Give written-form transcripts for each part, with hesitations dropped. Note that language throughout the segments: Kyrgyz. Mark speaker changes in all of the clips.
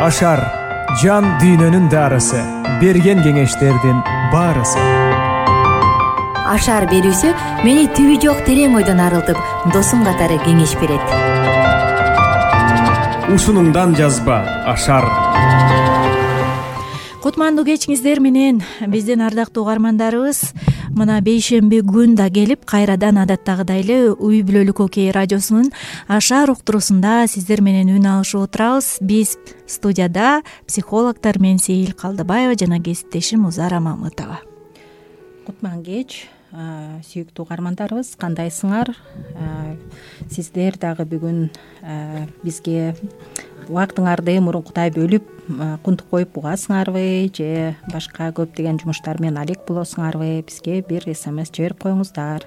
Speaker 1: Ашар жан дүйнөнүн дарысы, берген кеңештердин баарысы.
Speaker 2: Ашар берүүсү мени түбү жок терең ойдон арылтып, досум катары кеңеш берет.
Speaker 1: Ушунуңдан жазба Ашар.
Speaker 3: Кутмандуу кечиңиздер менен биздин ардактуу угармандарыбыз мына бейшемби күн да келип, кайрадан адаттагыдай эле Үй бүлөлүк окей радиосунун Ашар уктуруусунда сиздер менен үн алышып отурабыз. Биз студияда психологтор мен Сейил Калдыбаева жана кесиптешим Узара Мамытова.
Speaker 4: Кутман кеч, сүйүктүү угармандарыбыз, кандайсыңар? Сиздер дагы бүгүн бизге убактыңарды мурункудай бөлүп кунтук коюп угасыңарбы же башка көптөгөн жумуштар менен алек болосуңарбы? Бизге бир СМС жиберип коюңуздар.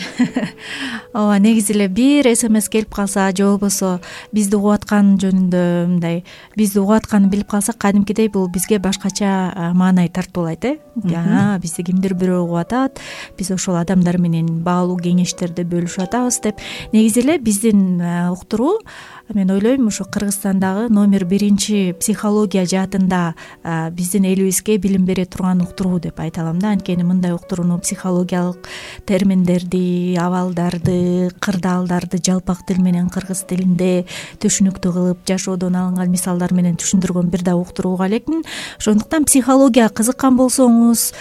Speaker 3: Ооба, негизи эле бир СМС келип калса же болбосо бизди угуп аткан жөнүндө мындай бизди угуп атканын билип калсак, кадимкидей бул бизге башкача маанай тартуулайт. Бизди кимдир бирөө угуп атат, биз ошол адамдар менен баалуу кеңештерди бөлүшүп атабыз деп. Негизи эле биздин уктуруу, мен ойлойм, ушу Кыргызстандагы номер 1 психология жаатында биздин элибизге билим бере турган уктуруу деп айта алам да. Анткени мындай уктурууну психологиялык терминдерди, абалдарды, кырдаалдарды жалпак тил менен кыргыз тилинде түшүнүктүү кылып, жашоодон алынган мисалдар менен түшүндүргөн бир да уктуруу уга элекмин. Ошондуктан психологияга кызыккан болсоңуз,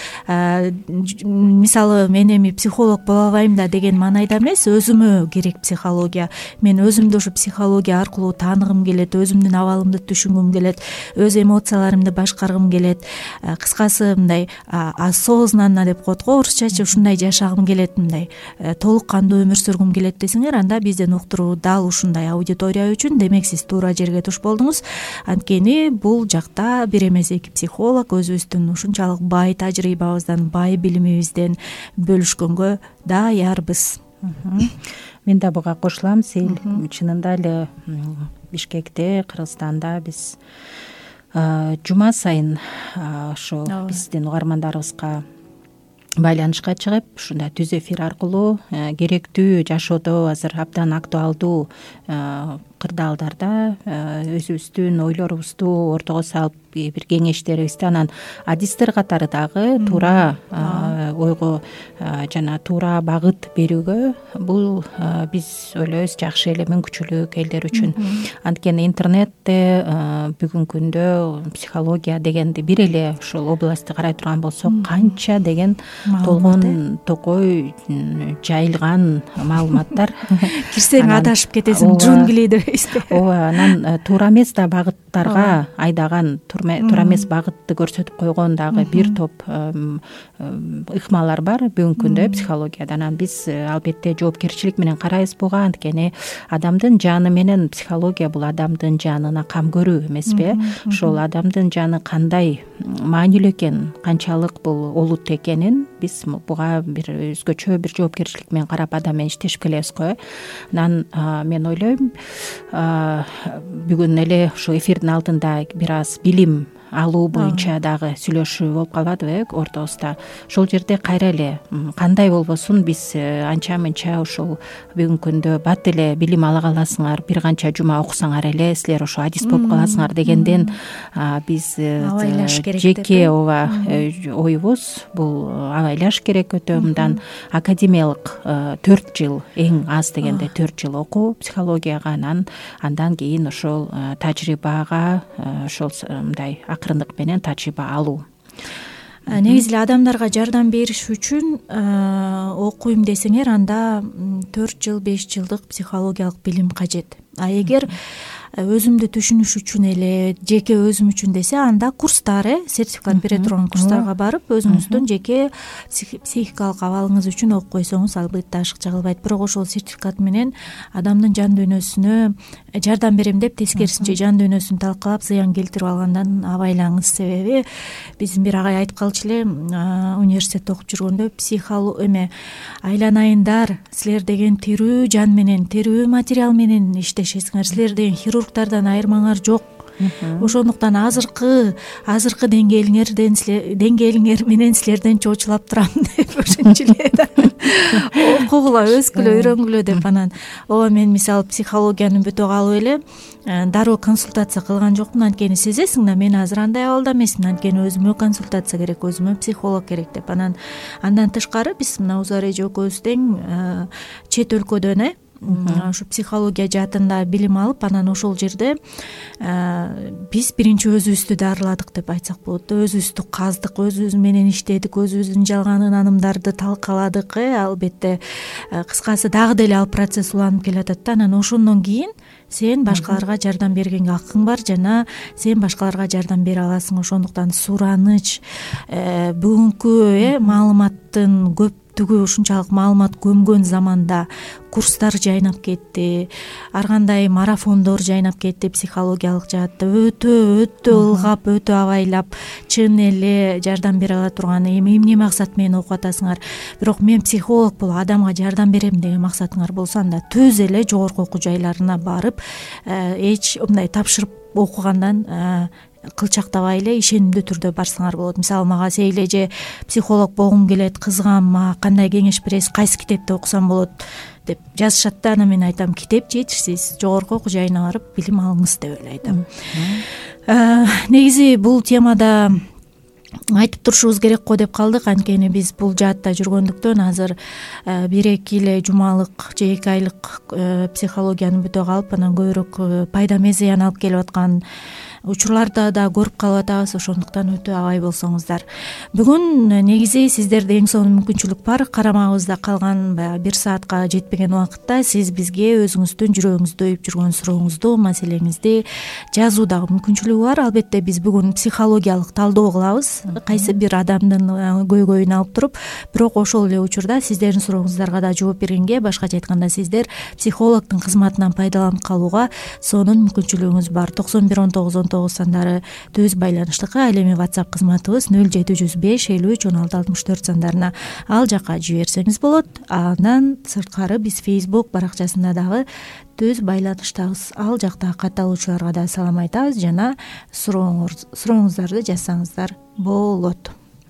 Speaker 3: мисалы мен эми психолог боло албайм да деген маанайда эмес, өзүмө керек психология. Мен өзүмдү ушу психология аркылуу тааныгым келет, өзүмдүн абалымды түшүнгүм келет, өз эмоцияларымды башкаргым келет. Кыскасы мындай осознанно деп коет го орусчачы, ушундай жашагым келет, мындай толук кандуу өмүр сүргүм келет десеңер, анда биздин уктуруу дал ушундай аудитория үчүн. Демек, сиз туура жерге туш болдуңуз. Анткени бул жакта бир эмес эки психолог өзүбүздүн ушунчалык бай тажрыйбабыздан, бай билимибизден бөлүшкөнгө даярбыз.
Speaker 4: Мен да буга кошулам. Сейил, чынында эле Бишкекте, Кыргызстанда биз жума сайын ошо биздин угармандарыбызга байланышка чыгып, ушундай түз эфир аркылуу керектүү жашоодо азыр абдан актуалдуу кырдаалдарда өзүбүздүн ойлорубузду ортого салып бир кеңештерибизди, анан адистер катары дагы туура ойго жана туура багыт берүүгө бул биз ойлойбуз жакшы эле мүмкүнчүлүк элдер үчүн. Анткени интернетте бүгүнкү күндө психология дегенди бир эле ушул областты карай турган болсок, канча деген толгон токой жайылган маалыматтар.
Speaker 3: Кирсең адашып кетесиң, джунгли дейбиз.
Speaker 4: Ооба, анан туура эмес да багыттарга айдаган, туура эмес багытты көрсөтүп койгон дагы бир топ ыкмалар бар бүгүнкү күндө психологияда. Анан биз албетте жоопкерчилик менен карайбыз буга. Анткени адамдын жаны менен психология бул адамдын жанына кам көрүү эмеспи? Ошол адамдын жаны кандай маанилүү экен, канчалык бул олут экенин биз буга бир өзгөчө бир жоопкерчилик менен карап адам менен иштешип келебиз го. Анан мен ойлойм, бүгүн эле ушу эфирдин алдында бир аз билим алуу боюнча дагы сүйлөшүү болуп калбадыбы ортобузда. Ошол жерде кайра эле кандай болбосун биз анча мынча ушул бүгүнкү күндө бат эле билим ала каласыңар, бир канча жума окусаңар эле силер ошо адис болуп каласыңар дегенден биз жеке ооба оюбуз бул абайлаш керек өтө. Мындан академиялык 4 жыл, эң аз дегенде 4 жыл окуу психологияга, андан кийин ошол тажрыйбага ошол мындай акырындык менен тажрыйба алуу.
Speaker 3: Негизи эле адамдарга жардам бериш үчүн окуйм десеңер, анда 4 жыл, 5 жылдык психологиялык билим кажет. А эгер өзүмдү түшүнүш үчүн эле, жеке өзүм үчүн десе, анда курстар, сертификат бере турган курстарга барып, өзүңүздүн жеке психикалык абалыңыз үчүн окуп койсоңуз албетте ашыкча кылбайт. Бирок ошол сертификат менен адамдын жан дүйнөсүнө жардам берем деп тескерисинче жан дүйнөсүн талкалап зыян келтирип алгандан абайлаңыз. Себеби биздин бир агай айтып калчу эле, университетте окуп жүргөндө, айланайындар, силер деген тирүү жан менен, тирүү материал менен иштешесиңер, силер деген хирургтардан айырмаңар жок ошондуктан азыркы деңгээлиңер менен силерден чоочулап турам деп ошентчи эле окугула, өскүлө, үйрөнгүлө деп. Анан ооба мен мисалы психологияны бүтө калып эле дароо консультация кылган жокмун, анткени сезесиң да мен азыр андай абалда эмесмин, анткени өзүмө консультация керек, өзүмө психолог керек деп. Андан тышкары биз мына Узар эже экөөбүз тең чет өлкөдөн ушу психология жаатында билим алып, анан ошол жерде биз биринчи өзүбүздү дарыладык деп айтсак болот. Өзүбүздү каздык, өзүбүз менен иштедик, өзүбүздүн жалган ынанымдарды талкаладык. Албетте кыскасы дагы деле ал процесс уланып келатат да. Анан ошондон кийин сен башкаларга жардам бергенге акың бар, жана сен башкаларга жардам бере аласың. Ошондуктан сураныч, бүгүнкү маалыматтын көптүгү, ушунчалык маалымат көмгөн заманда курстар жайнап кетти, ар кандай марафондор жайнап кетти психологиялык жаатта. Өтө ылгап, өтө абайлап, чын эле жардам бере ала турган. Эми эмне максат менен окуп атасыңар? Бирок мен психолог болуп адамга жардам берем деген максатыңар болсо, анда түз эле жогорку окуу жайларына барып, эч мындай тапшырып окугандан кылчактабай эле ишенимдүү түрдө барсаңар болот. Мисалы мага Сейил эже психолог болгум келет, кызыгам, мага кандай кеңеш бересиз, кайсы китепти окусам болот деп жазышат да. Анан мен айтам, китеп жетишсиз, жогорку окуу жайына барып билим алыңыз деп эле айтам. Негизи бул темада айтып турушубуз керек го деп калдык, анткени биз бул жаатта жүргөндүктөн азыр 1-2 эле жумалык же 2 айлык психологияны бүтө калып, анан көбүрөөк пайда эмес зыян алып келип аткан учурларда да көрүп калып атабыз. Ошондуктан өтө абай болсоңуздар. Бүгүн негизи сиздерде эң сонун мүмкүнчүлүк бар. Карамагыбызда калган 1 саатка жетпеген убакытта сиз бизге өзүңүздүн жүрөгүңүздө өйүп жүргөн сурооңузду, маселеңизди жазуудагы мүмкүнчүлүгү бар. Албетте биз бүгүн психологиялык талдоо кылабыз, кайсы бир адамдын көйгөйүн алып туруп, бирок ошол эле учурда сиздердин сурооңуздарга да жооп бергенге, башкача айтканда сиздер психологдун кызматынан пайдаланып калууга сонун мүмкүнчүлүгүңүз бар. 91 19 сандары түз байланыштыкы, ал эми WhatsApp кызматыбыз 0705 53 16 64 сандарына ал жака жиберсеңиз болот. Андан сырткары биз Facebook баракчасында дагы түз байланыштабыз. Ал жакта катталуучуларга да салам айтабыз, жана сурооңуздарды жазсаңыздар болот.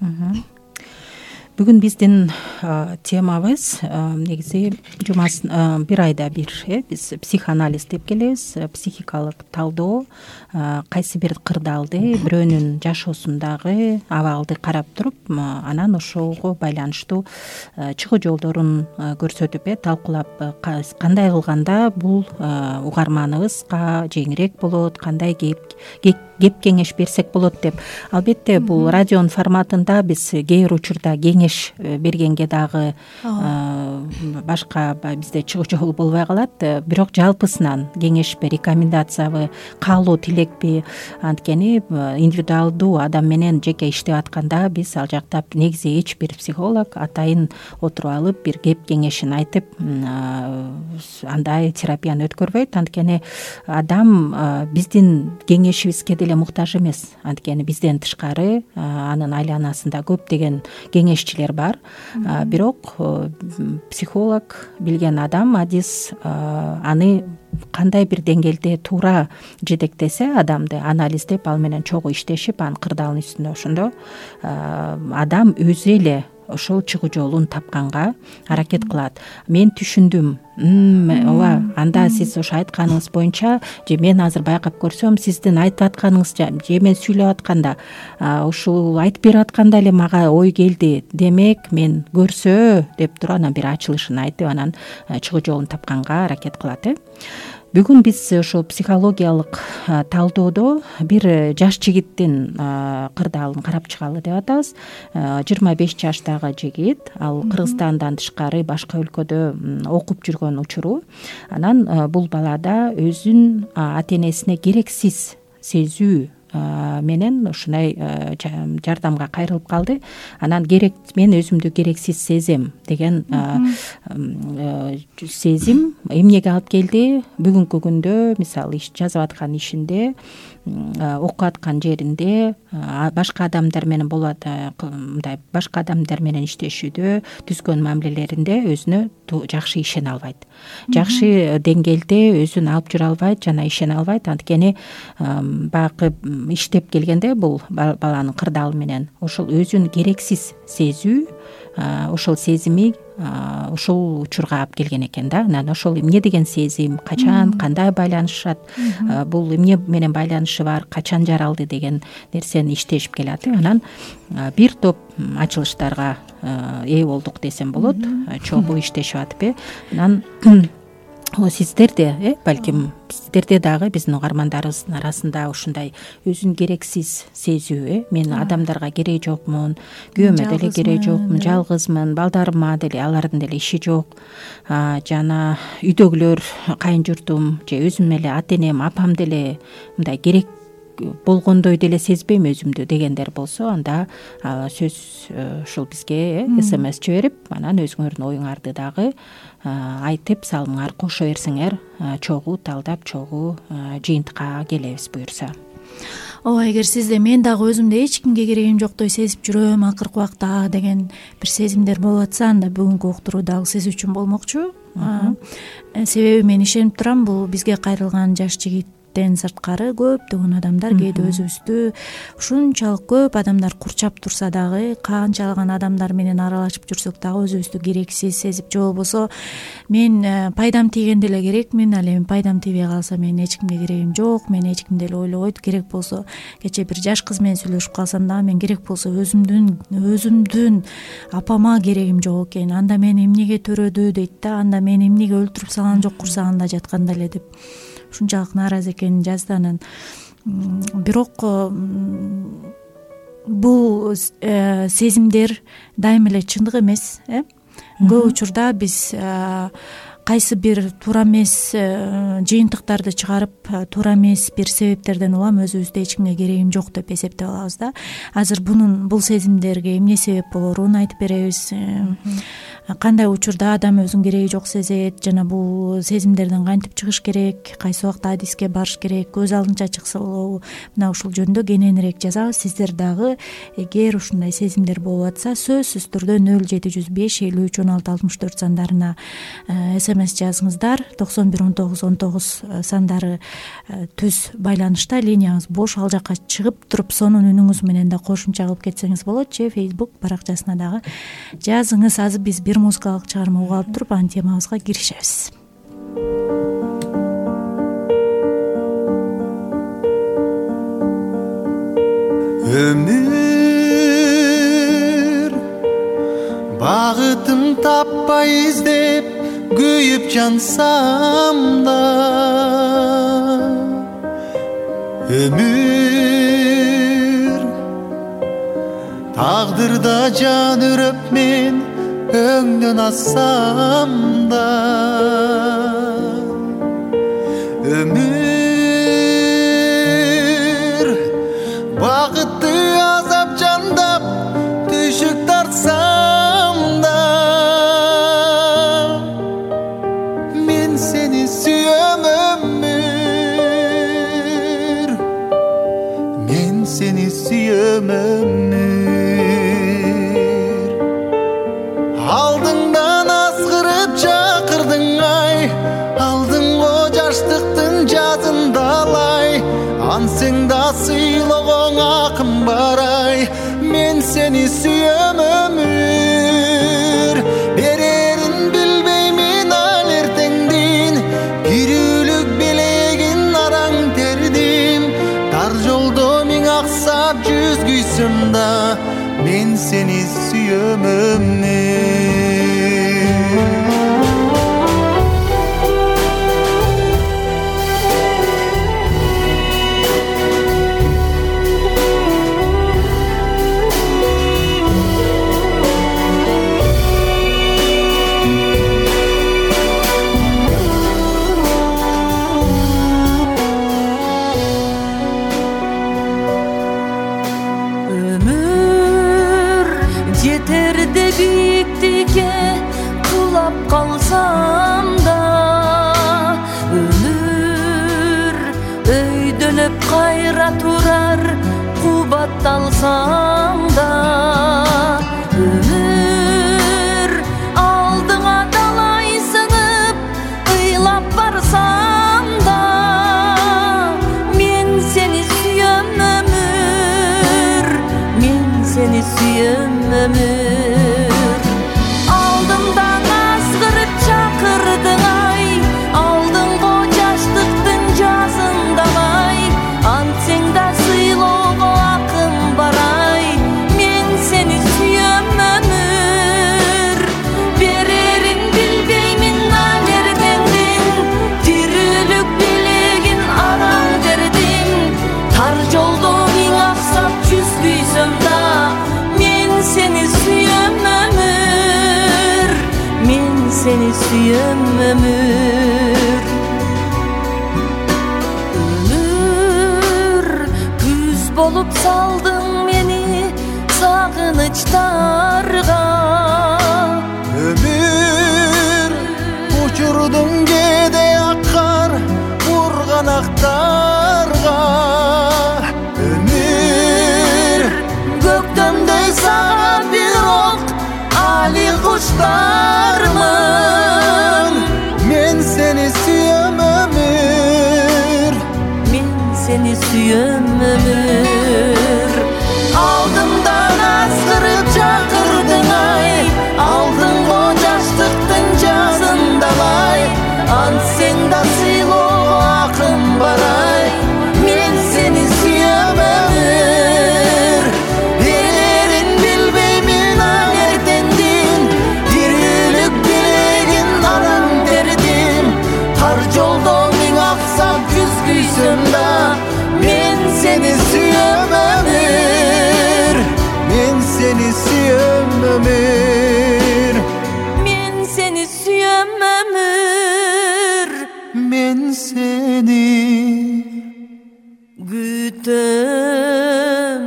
Speaker 4: Бүгүн биздин темабыз негизи бир айда бир биз психоанализ деп келебиз. Психикалык талдоо, кайсы бир кырдаалды, бирөөнүн жашоосундагы абалды карап туруп, анан ошого байланыштуу чыгуу жолдорун көрсөтүп, талкуулап, кандай кылганда бул угарманыбызга жеңилирээк болот, кандай кеп кеңеш берсек болот деп. Албетте бул радионун форматында биз кээ бир учурда кеңеш бергенге дагы башка бизде чыгуу жолу болбой калат. Бирок жалпысынан кеңешпи, рекомендациябы, каалоо тилекпи, анткени индивидуалдуу адам менен жеке иштеп атканда биз ал жакта негизи эч бир психолог атайын отуруп алып бир кеп кеңешин айтып андай терапияны өткөрбөйт. Анткени адам биздин кеңешибизге деле муктаж эмес. Анткени бизден тышкары анын айланасында көптөгөн кеңешчилер бар. Бирок психолог билген адам, адис аны кандай бир деңгээлде туура жетектесе адамды анализдеп, ал менен чогуу иштешип, анын кырдаалынын үстүндө ошондо адам өзү эле ошол чыгуу жолун тапканга аракет кылат. Мен түшүндүм. Ооба, анда сиз ошо айтканыңыз боюнча, же мен азыр байкап көрсөм, сиздин айтып атканыңыз же мен сүйлөп атканда, ушул айтып берип атканда эле мага ой келди. Демек, мен көрсө деп туруп анан бир ачылышын айтып, анан чыгуу жолун тапканга аракет кылат. Бүгүн биз ошол психологиялык талдоодо бир жаш жигиттин кырдаалын карап чыгалы деп атабыз. 25 жаштагы жигит, ал Кыргызстандан тышкары башка өлкөдө окуп жүргөн учуру. Анан бул балада өзүн ата энесине керексиз сезүү менен ушундай жардамга кайрылып калды. Анан мен өзүмдү керексиз сезем деген сезим эмнеге алып келди? Бүгүнкү күндө мисалы жазып аткан ишинде, окуп аткан жеринде башка адамдар менен болот, мындай башка адамдар менен иштешүүдө, түзгөн мамилелеринде өзүнө жакшы ишене албайт, жакшы деңгээлде өзүн алып жүрө албайт жана ишене албайт. Анткени баягы иштеп келгенде бул баланын кырдаалы менен ошол өзүн керексиз сезүү, ошол сезими ушул учурга алып келген экен да. Анан ошол эмне деген сезим, качан, кандай байланышат, бул эмне менен байланышы бар, качан жаралды деген нерсени иштешип келат. Анан бир топ ачылыштарга ээ болдук десем болот, чогуу иштешип атып. Анан сиздерде, балким сиздерде дагы биздин угармандарыбыздын арасында ушундай өзүн керексиз сезүү, мен адамдарга кереги жокмун, күйөөмө деле кереги жокмун, жалгызмын, балдарыма деле алардын деле иши жок, жана үйдөгүлөр, кайын журтум же өзүм эле ата энем, апам деле мындай керек болгондой деле сезбейм өзүмдү дегендер болсо, анда сөз ушул бизге смс жиберип, анан өзүңөрдүн оюңарды дагы айтып, салымыңар кошо берсеңер, чогуу талдап, чогуу жыйынтыкка келебиз буюрса.
Speaker 3: Ооба, эгер сизде мен дагы өзүмдү эч кимге керегим жоктой сезип жүрөм акыркы убакта деген бир сезимдер болуп атса, анда бүгүнкү уктуруу дагы сиз үчүн болмокчу. Себеби мен ишенип турам, бул бизге кайрылган жаш жигиттен сырткары көптөгөн адамдар кээде өзүбүздү ушунчалык көп адамдар курчап турса дагы, канчалаган адамдар менен аралашып жүрсөк дагы өзүбүздү керексиз сезип, же болбосо мен пайдам тийгенде эле керекмин, ал эми пайдам тийбей калса мен эч кимге керегим жок, мен эч ким деле ойлобойт, керек болсо кечээ бир жаш кыз менен сүйлөшүп калсам дагы мен керек болсо өзүмдүн апама керегим жок экен, анда мени эмнеге төрөдү дейт да, анда мени эмнеге өлтүрүп салган жок курсагында жатканда эле деп ушунчалык нааразы экенин жазды. Анан бирок бул сезимдер дайыма эле чындык эмес. Көп учурда биз кайсы бир туура эмес жыйынтыктарды чыгарып, туура эмес бир себептерден улам өзүбүздү эч кимге керегим жок деп эсептеп алабыз да. Азыр бул сезимдерге эмне себеп болорун айтып беребиз. Кандай учурда адам өзүн кереги жок сезет, жана бул сезимдерден кантип чыгыш керек, кайсы убакта адиске барыш керек, көз алдынча чыкса болобу, мына ушул жөнүндө кененирээк жазабыз. Сиздер дагы эгер ушундай сезимдер болуп атса, сөзсүз түрдө 0705531664 сандарына смс жазыңыздар. 911919 сандары түз байланышта, линиябыз бош, ал жакка чыгып туруп сонун үнүңүз менен да кошумча кылып кетсеңиз болот, же Facebook баракчасына дагы жазыңыз. Азыр биз бир музыкалык чыгарма угуп алып туруп анын темабызга киришебиз.
Speaker 5: Өмүр багытын таппай издеп күйүп жансам да, өмүр тагдырда жан өрөп мен өңдөн ассам да, өмүр багытты азап жандап түйшүк тартсам да, мен сени сүйөм өмүр, мен сени сүйөм өмүр. Алдыңдан азгырып чакырдың ай, алдың го жаштыктын жазындалай, ансең да сыйлогоң акым барай, мен сени сүйөм өмүр. Берерин билбеймин ал эртеңдин, кирүүлүк белегин араң тердим, тар жолдо миң аксап жүз күйсөм да, мен сени сүйөм өмүр.
Speaker 6: өйдөлөп кайра турар кубатталсаң да өмүр алдыңа далай сынып ыйлап барсам да мен сени сүйөм өмүр, мен сени сүйөм өмүр. Алдымдан азгырып чакырдың ай, алдыңго жаштыктын жазындабай, антсең да сыйлоого акым барай, мен сени сүйөм өмүр. Берерин билбеймин алердеңдин, тирүүлүк белегин арам дердим. Тар жолдо миң аксап жүзбөйсөм да, мен сени сүйөм өмүр, мен сени сүйөм өмүр. Өмүр күз болуп салдың мени сагынычтарга,
Speaker 5: өмүр учурдуң кээде аккар бурганактарга, өмүр көктөмдөй сага бирок али куштармын. Мен сени сүйөм өмүр,
Speaker 6: мен сени сүйөм өмүр. Алдымдан азгырып чакырдың ай, алдыңго жаштыктын жазындабай, антсең да сыйлоого акым барай, мен сени сүйөм өмүр. Берерин билбеймин алертендин, тирүүлүк белегин арам дердим. Тар жолдо миң аксап жүз күйсөм да, мен сени сүйөм өмүр,
Speaker 5: мен сени сүйөм өмүр,
Speaker 6: мен сени сүйөм өмүр.
Speaker 5: мен сени
Speaker 6: күтөм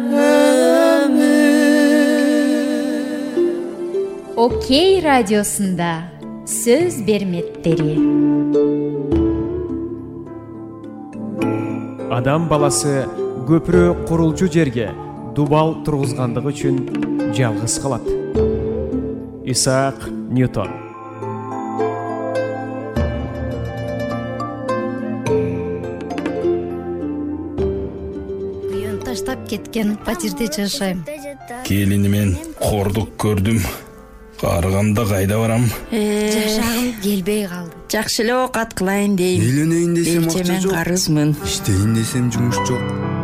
Speaker 6: өмүр.
Speaker 7: Окей радиосунда сөз берметтери.
Speaker 1: Адам баласы көпүрө курулчу жерге дубал тургузгандыгы үчүн жалгыз калат. Исаак Ньютон.
Speaker 2: Күйөөм таштап кеткен фатирде жашайм.
Speaker 8: Келинимен кордук көрдүм. Карыганда кайда барам?
Speaker 2: Жашагым келбей калды.
Speaker 9: Жакшы эле оокат кылайын дейм.
Speaker 10: Үйлөнөйүн десем акча
Speaker 9: Мен
Speaker 10: жок.
Speaker 9: карызмын.
Speaker 10: Иштейин десем жумуш жок.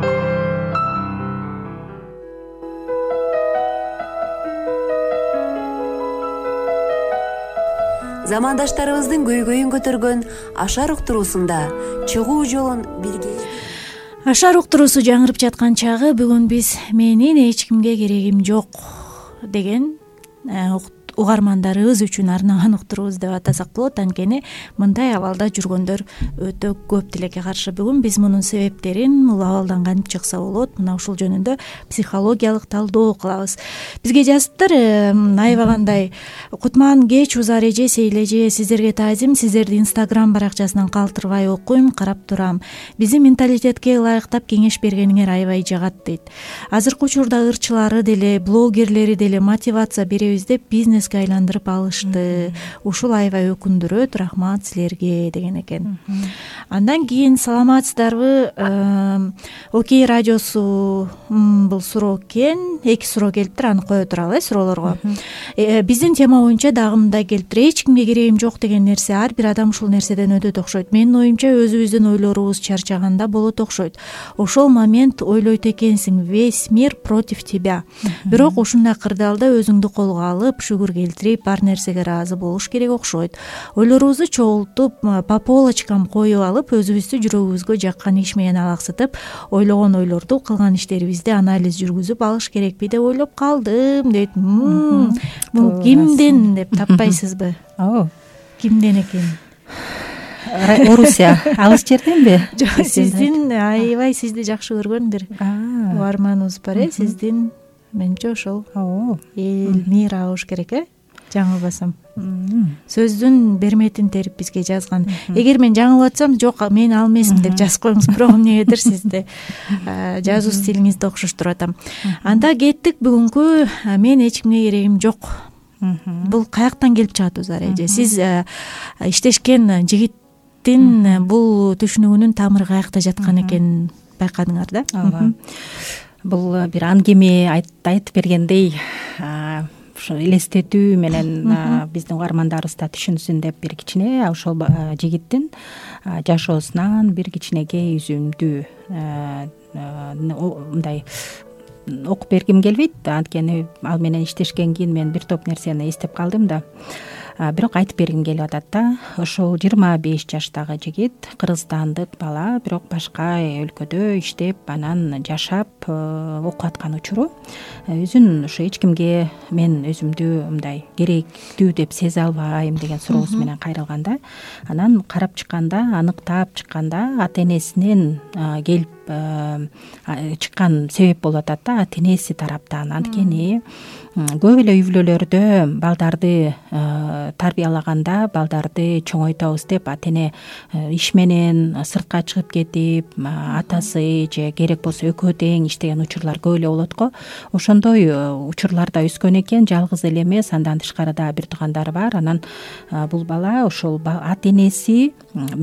Speaker 11: Замандаштарыбыздын көйгөйүн көтөргөн Ашар уктуруусунда чыгуу жолун бирге.
Speaker 3: Ашар уктуруусу жаңырып жаткан чагы бүгүн биз менин эч кимге керегим жок деген угармандарыбыз үчүн арнаган уктуруубуз деп атасак болот. Анткени мындай абалда жүргөндөр өтө көп тилекке каршы. Бүгүн биз мунун себептерин, бул абалдан кантип чыкса болот, мына ушул жөнүндө психологиялык талдоо кылабыз. Бизге жазыптыр, айбагандай Кутман кеч узар эже сейлеже, сиздерге таазим, сиздерди Инстаграм баракчасынан калтырбай окуйм, карап турам. Биздин менталитетке ылайыктап кеңеш бергениңер аябай жагат дейт. Азыркы учурда ырчылары деле, блогерлери деле мотивация беребиз деп бизнес айландырып алышты. Ушул аябай өкүндүрөт, рахмат силерге деген экен. Андан кийин саламатсыздарбы? Окей радиосу бул суроо экен. 2 суроо келиптир, аны кое туралы суроолорго. Биздин тема боюнча дагы мындай келиптир. Эч кимге керегим жок деген нерсе, ар бир адам ушул нерседен өтөт окшойт. Менин оюмча өзүбүздүн ойлорубуз чарчаганда болот окшойт. Ошол момент ойлойт экенсиң, весь мир против тебя. Бирок ушундай кырдаалда өзүңдү колго алып, шүгүр келтирип, бар нерсеге ыраазы болуш керек окшойт. Ойлорубузду чогултуп, по полочкам коюп алып, өзүбүздү жүрөгүбүзгө жаккан иш менен алаксытып, ойлогон ойлорду, кылган иштерибизди анализ жүргүзүп алыш керекпи деп ойлоп калдым дейт. Бул кимден деп таппайсызбы? Кимден экен?
Speaker 4: Орусия алыс жерденби?
Speaker 3: Жок, сиздин аябай сизди жакшы көргөн бир угарманыбыз бар, сиздин менимче ошол эл мир алыш керек, жаңылбасам. Сөздүн берметин терип бизге жазган. Эгер мен жаңылып атсам, жок, мен ал эмесмин деп жазып коюңуз. Бирок эмнегедир сизде жазуу стилиңизди окшоштуруп атам. Анда кеттик. Бүгүнкү мен эч кимге керегим жок. Бул каяктан келип чыгат Узар эже? Сиз иштешкен жигиттин бул түшүнүгүнүн тамыры каякта жаткан экенин байкадыңар да?
Speaker 4: Ооба. Бул бир аңгеме айтып бергендей, элестетүү менен биздин угармандарыбыз да түшүнсүн деп бир кичине ошол жигиттин жашоосунан бир кичинекей үзүндү мындай окуп бергим келбейт. Анткени ал менен иштешкенден кийин мен бир топ нерсени эстеп калдым да. Бирок айтып бергим келип атат да. Ошол 25 жаштагы жигит, кыргызстандык бала, бирок башка өлкөдө иштеп, анан жашап окуп аткан учуру өзүн ушу эч кимге мен өзүмдү мындай керектүү деп сезе албайм деген суроосу менен кайрылганда, анан карап чыкканда, аныктап чыкканда ата энесинен келип чыккан себеп болуп атат да, ата энеси тараптан. Анткени көп эле үй-бүлөлөрдө балдарды тарбиялаганда, балдарды чоңойтобуз деп ата эне иш менен сыртка чыгып кетип, атасы же керек болсо экөө тең иштеген учурлар көп эле болот го. Ошондой учурларда өскөн экен, жалгыз эле эмес, андан тышкары дагы бир туугандары бар. Анан бул бала ошол ата энеси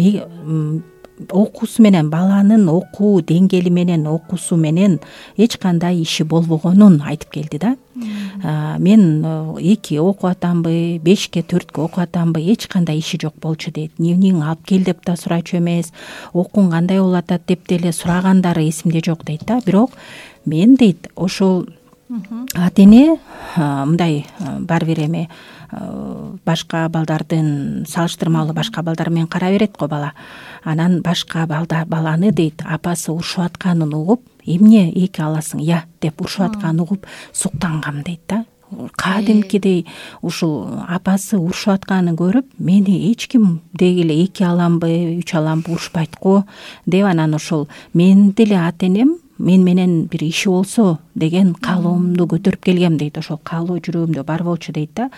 Speaker 4: окуусу менен, баланын окуу деңгээли менен, окуусу менен эч кандай иши болбогонун айтып келди да. Мен 2 окуп атамбы, 5-ке 4-кө окуп атамбы, эч кандай иши жок болчу дейт. Дневнигиң алып кел деп да сурачу эмес, окуун кандай болуп атат деп деле сурагандары эсимде жок дейт да. Бирок мен дейт, ошол ата эне мындай бар бир эме башка балдардын салыштырмалуу башка балдар менен кара берет го бала. Анан башка баланы дейт, апасы урушуп атканын угуп, эмне эки аласың я деп урушуп атканын угуп суктангам дейт да. Кадимкидей ушул апасы урушуп атканын көрүп, мени эч ким деги эле 2 аламбы, 3 аламбы урушпайт го деп, анан ошол мен деле ата энем мен менен бир иши болсо деген каалоомду көтөрүп келгем дейт. Ошол каалоо жүрөгүмдө бар болчу дейт да.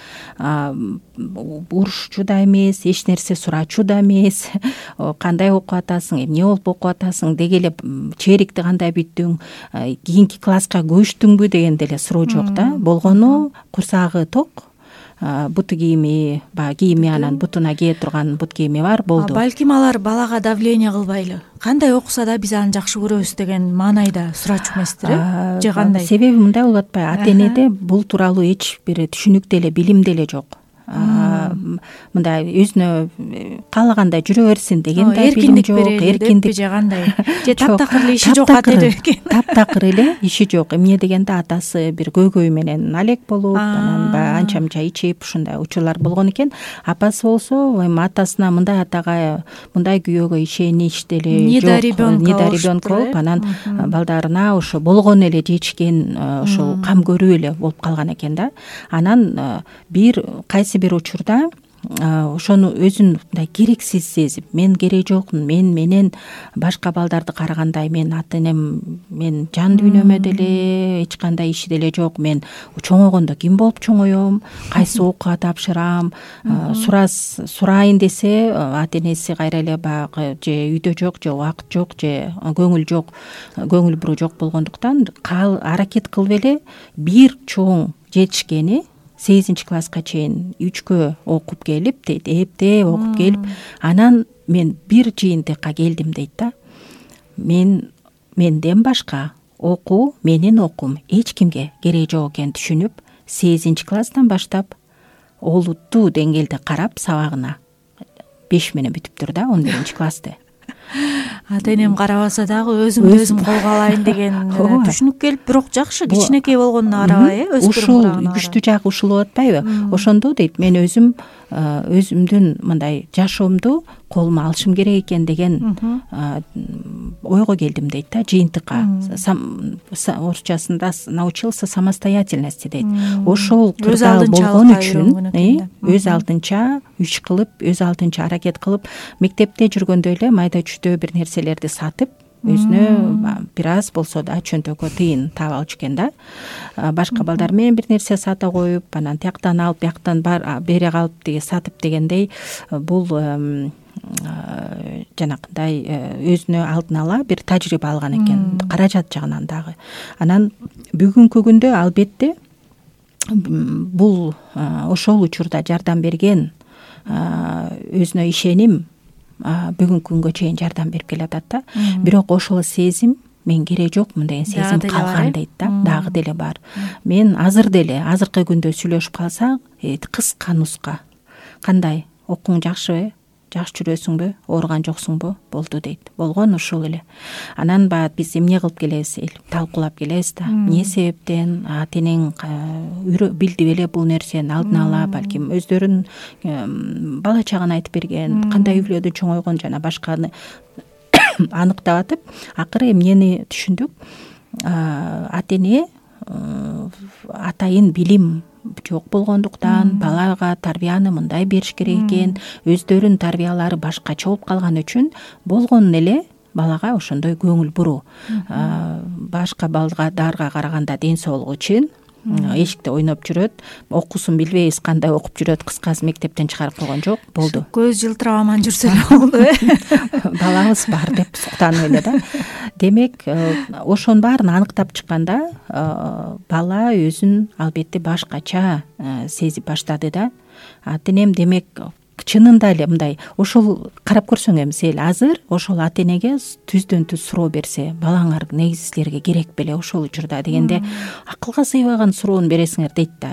Speaker 4: Урушчу да эмес, эч нерсе сурачу да эмес. Кандай окуп атасың, эмне болуп окуп атасың деги эле, чээрикти кандай бүттүң, кийинки класска көчтүңбү деген деле суроо жок да. Болгону курсагы ток, бут кийими, кийими анан бутуна кие турган бут кийими бар, болду.
Speaker 3: Балким алар балага давление кылбайлы. Кандай окуса да биз аны жакшы көрөбүз деген маанайда сурачу эместир э? Же кандай?
Speaker 4: Себеби мындай болуп атпайбы? Ата энеде бул тууралуу эч бир түшүнүк деле, билим деле жок. Мындай өзүнө каалагандай жүрө берсин деген да билим жок, эркиндик
Speaker 3: же кандай? Же таптакыр эле иши жок ата эне экен.
Speaker 4: Таптакыр эле иши жок. Эмне дегенде атасы бир көйгөй менен алек болуп, анан анча-мынча ичип ушундай учурлар болгон экен. Апасы болсо эми атасына мындай атага, мындай күйөөгө ишенич деле жок, не до ребенка болуп, анан балдарына ошо болгон эле жечкен, ошол кам көрүү эле болуп калган экен да. Анан бир кайсы бир учурда ошону өзүн мындай керексиз сезип, мен кереги жокмун, мен менен башка балдарды карагандай мен ата энем, мен жан дүйнөмө деле эч кандай иши деле жок, мен чоңойгондо ким болуп чоңоем, кайсы окууга тапшырам, сурайын десе ата энеси кайра эле баягы же үйдө жок, же убакыт жок, же көңүл жок, көңүл буруу жок болгондуктан аракет кылып эле бир чоң жетишкени 8 класска чейин 3кө окуп келип дейт, эптеп окуп келип, анан мен бир жыйынтыкка келдим дейт да. Менден башка окуу, менин окуум эч кимге кереги жок экенин түшүнүп, 8 класстан баштап олуттуу деңгээлде карап сабагына 5 менен бүтүптүр да 11 классты.
Speaker 3: Ата энем карабаса дагы өзүм колго алайын деген түшүнүк келип, бирок жакшы кичинекей болгонуна карабай,
Speaker 4: ушул күчтүү жагы ушул болуп атпайбы? Ошондо дейт, мен өзүмдүн мындай жашоомду колума алышым керек экен деген ойго келдим дейт да, жыйынтыкка. Орусчасында научился самостоятельности дейт. Ошол кырдаал болгон үчүн өз алдынча кылып, өз алдынча аракет кылып, мектепте жүргөндө эле майда чүйдө бир нерселерди сатып, өзүнө бир аз болсо да чөнтөгкө тыйын таап алчу экен да. Башка балдар менен бир нерсе сата коюп, анан тияктан алып бияктан бере калып деге сатып дегендей, бул жанакындай өзүнө алдын ала бир тажрыйба алган экен, каражат жагынан дагы. Анан бүгүнкү күндө албетте бул ошол учурда жардам берген өзүнө ишеним бүгүнкү күнгө чейин жардам берип келатат да. Бирок ошол сезим мен керек жокмун деген сезим калган дейт да. Дагы деле бар. Мен азыркы күндө сүйлөшүп калсак, кыска нуска кандай, окуң жакшыбы, жакшы жүрөсүңбү, ооруган жоксуңбу, болду дейт. Болгон ушул эле. Анан баягы биз эмне кылып келебиз, талкуулап келебиз да. Эмне себептен атенең билди беле бул нерсени алдын ала, балким өздөрүн бала чагын айтып берген, кандай үй-бүлөдө чоңойгон жана башканы аныктап атып, акыры эмнени түшүндүк? Атене атайын билим жок болгондуктан балага тарбияны мындай бериш керек экен, өздөрүнүн тарбиялары башкача болуп калган үчүн болгон эле балага ошондой көңүл буруу. Башка балдарга караганда ден соолугу чын, эшикте ойноп жүрөт, окуусун билбейбиз кандай окуп жүрөт, кыскасы мектептен чыгарып койгон жок, болду.
Speaker 3: Көз жылтырап аман жүрсө эле болду.
Speaker 4: Балабыз бар деп суктанып эле да. Демек, ошонун баарын аныктап чыкканда, бала өзүн албетте башкача сезип баштады да. Атенем демек чынында эле мындай, ошол карап көрсөң эмес эле азыр ошол ата-энеге түздөн түз суроо берсе, балаңар негизи силерге керек беле ошол учурда дегенде, акылга сыйбаган суроону бересиңер дейт да,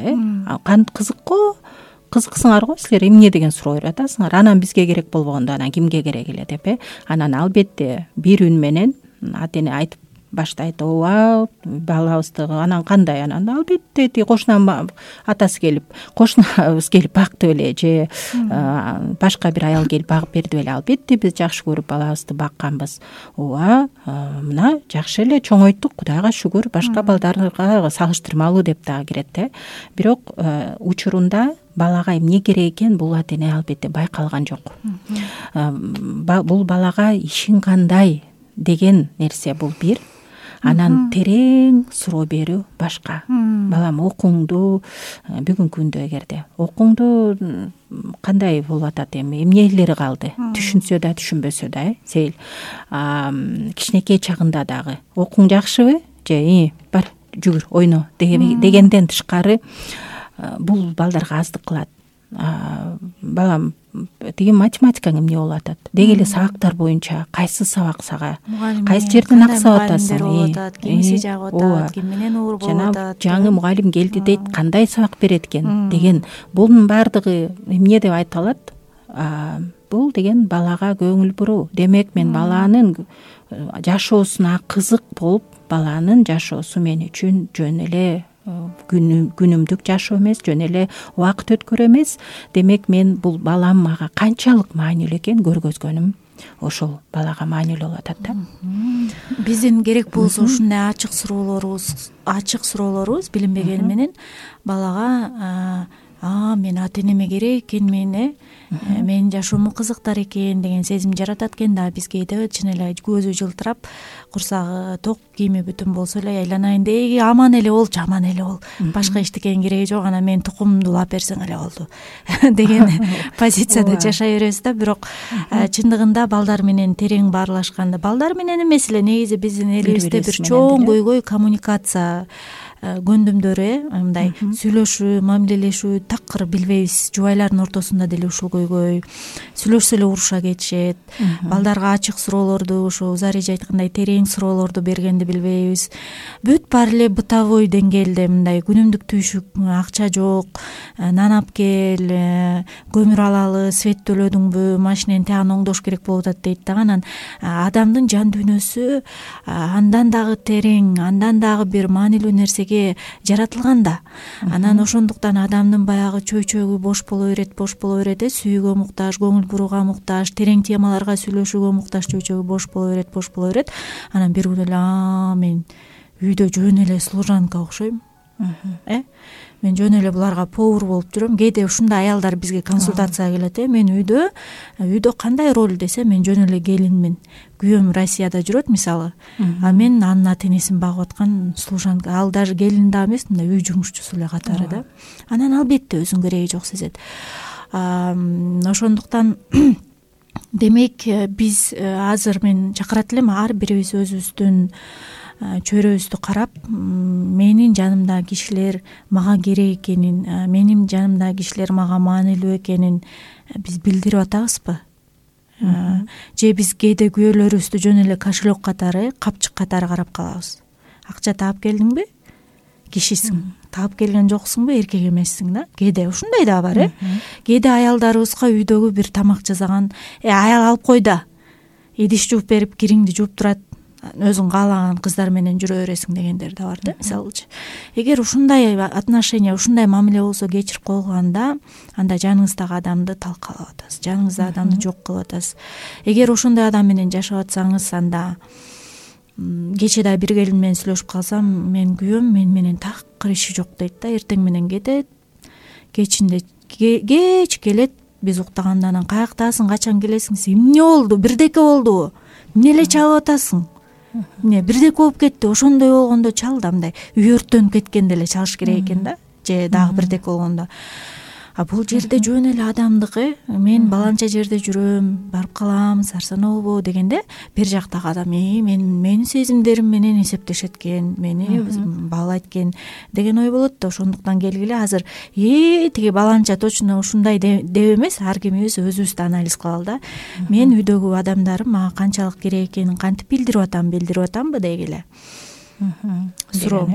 Speaker 4: кызыксыңар го силер эмне деген суроо берип атасыңар, анан бизге керек болбогондо анан кимге керек эле деп, анан албетте бир үн менен ата-эне айтып баштайт, ооба балабызды анан кандай, анан албетте кошунан атасы келип, кошунабыз келип бакты беле же башка бир аял келип багып берди беле, албетте биз жакшы көрүп балабызды бакканбыз, ооба мына жакшы эле чоңойттук, Кудайга шүгүр, башка балдарга салыштырмалуу деп дагы кирет. Бирок учурунда балага эмне керек экен бул ата-эне албетте байкалган жок. Бул балага ишин кандай деген нерсе бул бир. Анан терең суроо берүү башка. Балам окуңду бүгүнкү күндө эгерде окуңду кандай болуп атат, эмнелери калды, түшүнсө да түшүнбөсө да, сейил кичинекей чагында дагы окуң жакшыбы же бар жүгүр ойно дегенден тышкары бул балдарга аздык кылат. Балам тиги математикаң эмне болуп атат, деги эле сабактар боюнча кайсы сабак сага, кайсы жерден аксап атасың,
Speaker 3: кимиси жагып атат, ким менен оор болуп атат,
Speaker 4: жаңы мугалим келди дейт, кандай сабак берет экен деген, бунун баардыгы эмне деп айтылат? Бул деген балага көңүл буруу. Демек мен баланын жашоосуна кызык болуп, баланын жашоосу мен үчүн жөн эле күнүмдүк жашоо эмес, жөн эле убакыт өткөрүү эмес. Демек мен бул балам мага канчалык маанилүү экен көргөзгөнүм ошол балага маанилүү болуп атат да.
Speaker 3: Биздин керек болсо ушундай ачык суроолорубуз билинбегени менен балага мен ата-энеме керек экен, менин жашоому кызыктар экен деген сезим жаратат экен да. Биз кээде чын эле көзү жылтырап, курсагы ток, кийими бүтүн болсо эле айланайын деги аман эле болчу, аман эле бол, башка эчтекенин кереги жок, анан менин тукумумду улап берсең эле болду деген позицияда жашай беребиз да. Бирок чындыгында балдар менен терең баарлашканда, балдар менен эмес эле негизи биздин элибизде бир чоң көйгөй коммуникация көндүмдөрү, мындай сүйлөшүү, мамилелешүү такыр билбейбиз. Жубайлардын ортосунда деле ушул көйгөй, сүйлөшсө эле уруша кетишет. Балдарга ачык суроолорду, ошо Зарижа айткандай терең суроолорду бергенди билбейбиз. Бүт баары эле бытовой деңгээлде мындай күнүмдүк түйшүк, акча жок, нан алып кел, көмүр алалы, свет төлөдүңбү, машинени тагын оңдош керек болуп атат дейт да. Анан адамдын жан дүйнөсү андан дагы терең, андан дагы бир маанилүү нерсе жаратылган да. Анан ошондуктан адамдын баягы чөйчөгү бош боло берет, сүйүүгө муктаж, көңүл бурууга муктаж, терең темаларга сүйлөшүүгө муктаж чөйчөгү бош боло берет. Анан бир күнү эле мен үйдө жөн эле служанка окшойм. мен жөн эле буларга повар болуп жүрөм. Кээде ушундай аялдар бизге консультацияга келет. Мен үйдө кандай роль десе, мен жөн эле келинмин. Күйөөм Россияда жүрөт мисалы. А мен анын ата энесин багып аткан служанка. Ал даже келин да эмес, мындай үй жумушчусу эле катары да. Анан албетте өзүн кереги жок сезет. Ошондуктан демек биз азыр мен чакырат элем ар бирибиз өзүбүздүн чөйрөбүздү карап, менин жанымдагы кишилер мага керек экенин, менин жанымдагы кишилер мага маанилүү экенин биз билдирип атабызбы? Же биз кээде күйөөлөрүбүздү жөн эле кошелек катары, капчык катары карап калабыз. Акча таап келдиңби? Кишисиң. Таап келген жоксуңбу? Эркек эмессиң да. Кээде ушундай да бар, Кээде аялдарыбызга үйдөгү бир тамак жасаган, аял алып кой да. Идиш жууп берип, кириңди жууп турат. Өзүң каалаган кыздар менен жүрө бересиң дегендер да бар да, мисалычы. Эгер ушундай отношения, ушундай мамиле болсо кечирип койганда, анда жаныңыздагы адамды талкалап атасыз, жаныңыздагы адамды жок кылып атасыз. Эгер ошондой адам менен жашап атсаңыз, анда кечээ да бир келин менен сүйлөшүп калсам, мен күйөөм мен менен такыр иши жок дейт да, эртең менен кетет, кечинде кеч келет, биз уктаганда анан каяктасың, качан келесиң, эмне болду, бирдеке болдубу, эмне эле чалып атасың? Эмне бирдеке болуп кетти, ошондой болгондо чал да, мындай үй өрттөнүп кеткенде эле чалыш керек экен да, же дагы бирдеке болгондо. А бул жерде жөн эле адамдыкы, мен баланча жерде жүрөм, барып калам, сарсанобу дегенде, бир жактагы адам менин сезимдерим менен эсептешет экен, мени баалайт экен деген ой болот да. Ошондуктан келгиле азыр тиги баланча точно ушундай деп эмес, ар кимибиз өзүбүздү анализ кылалы да. Мен үйдөгү адамдарым мага канчалык керек экенин кантип билдирип атамбы дегиле. Суроо.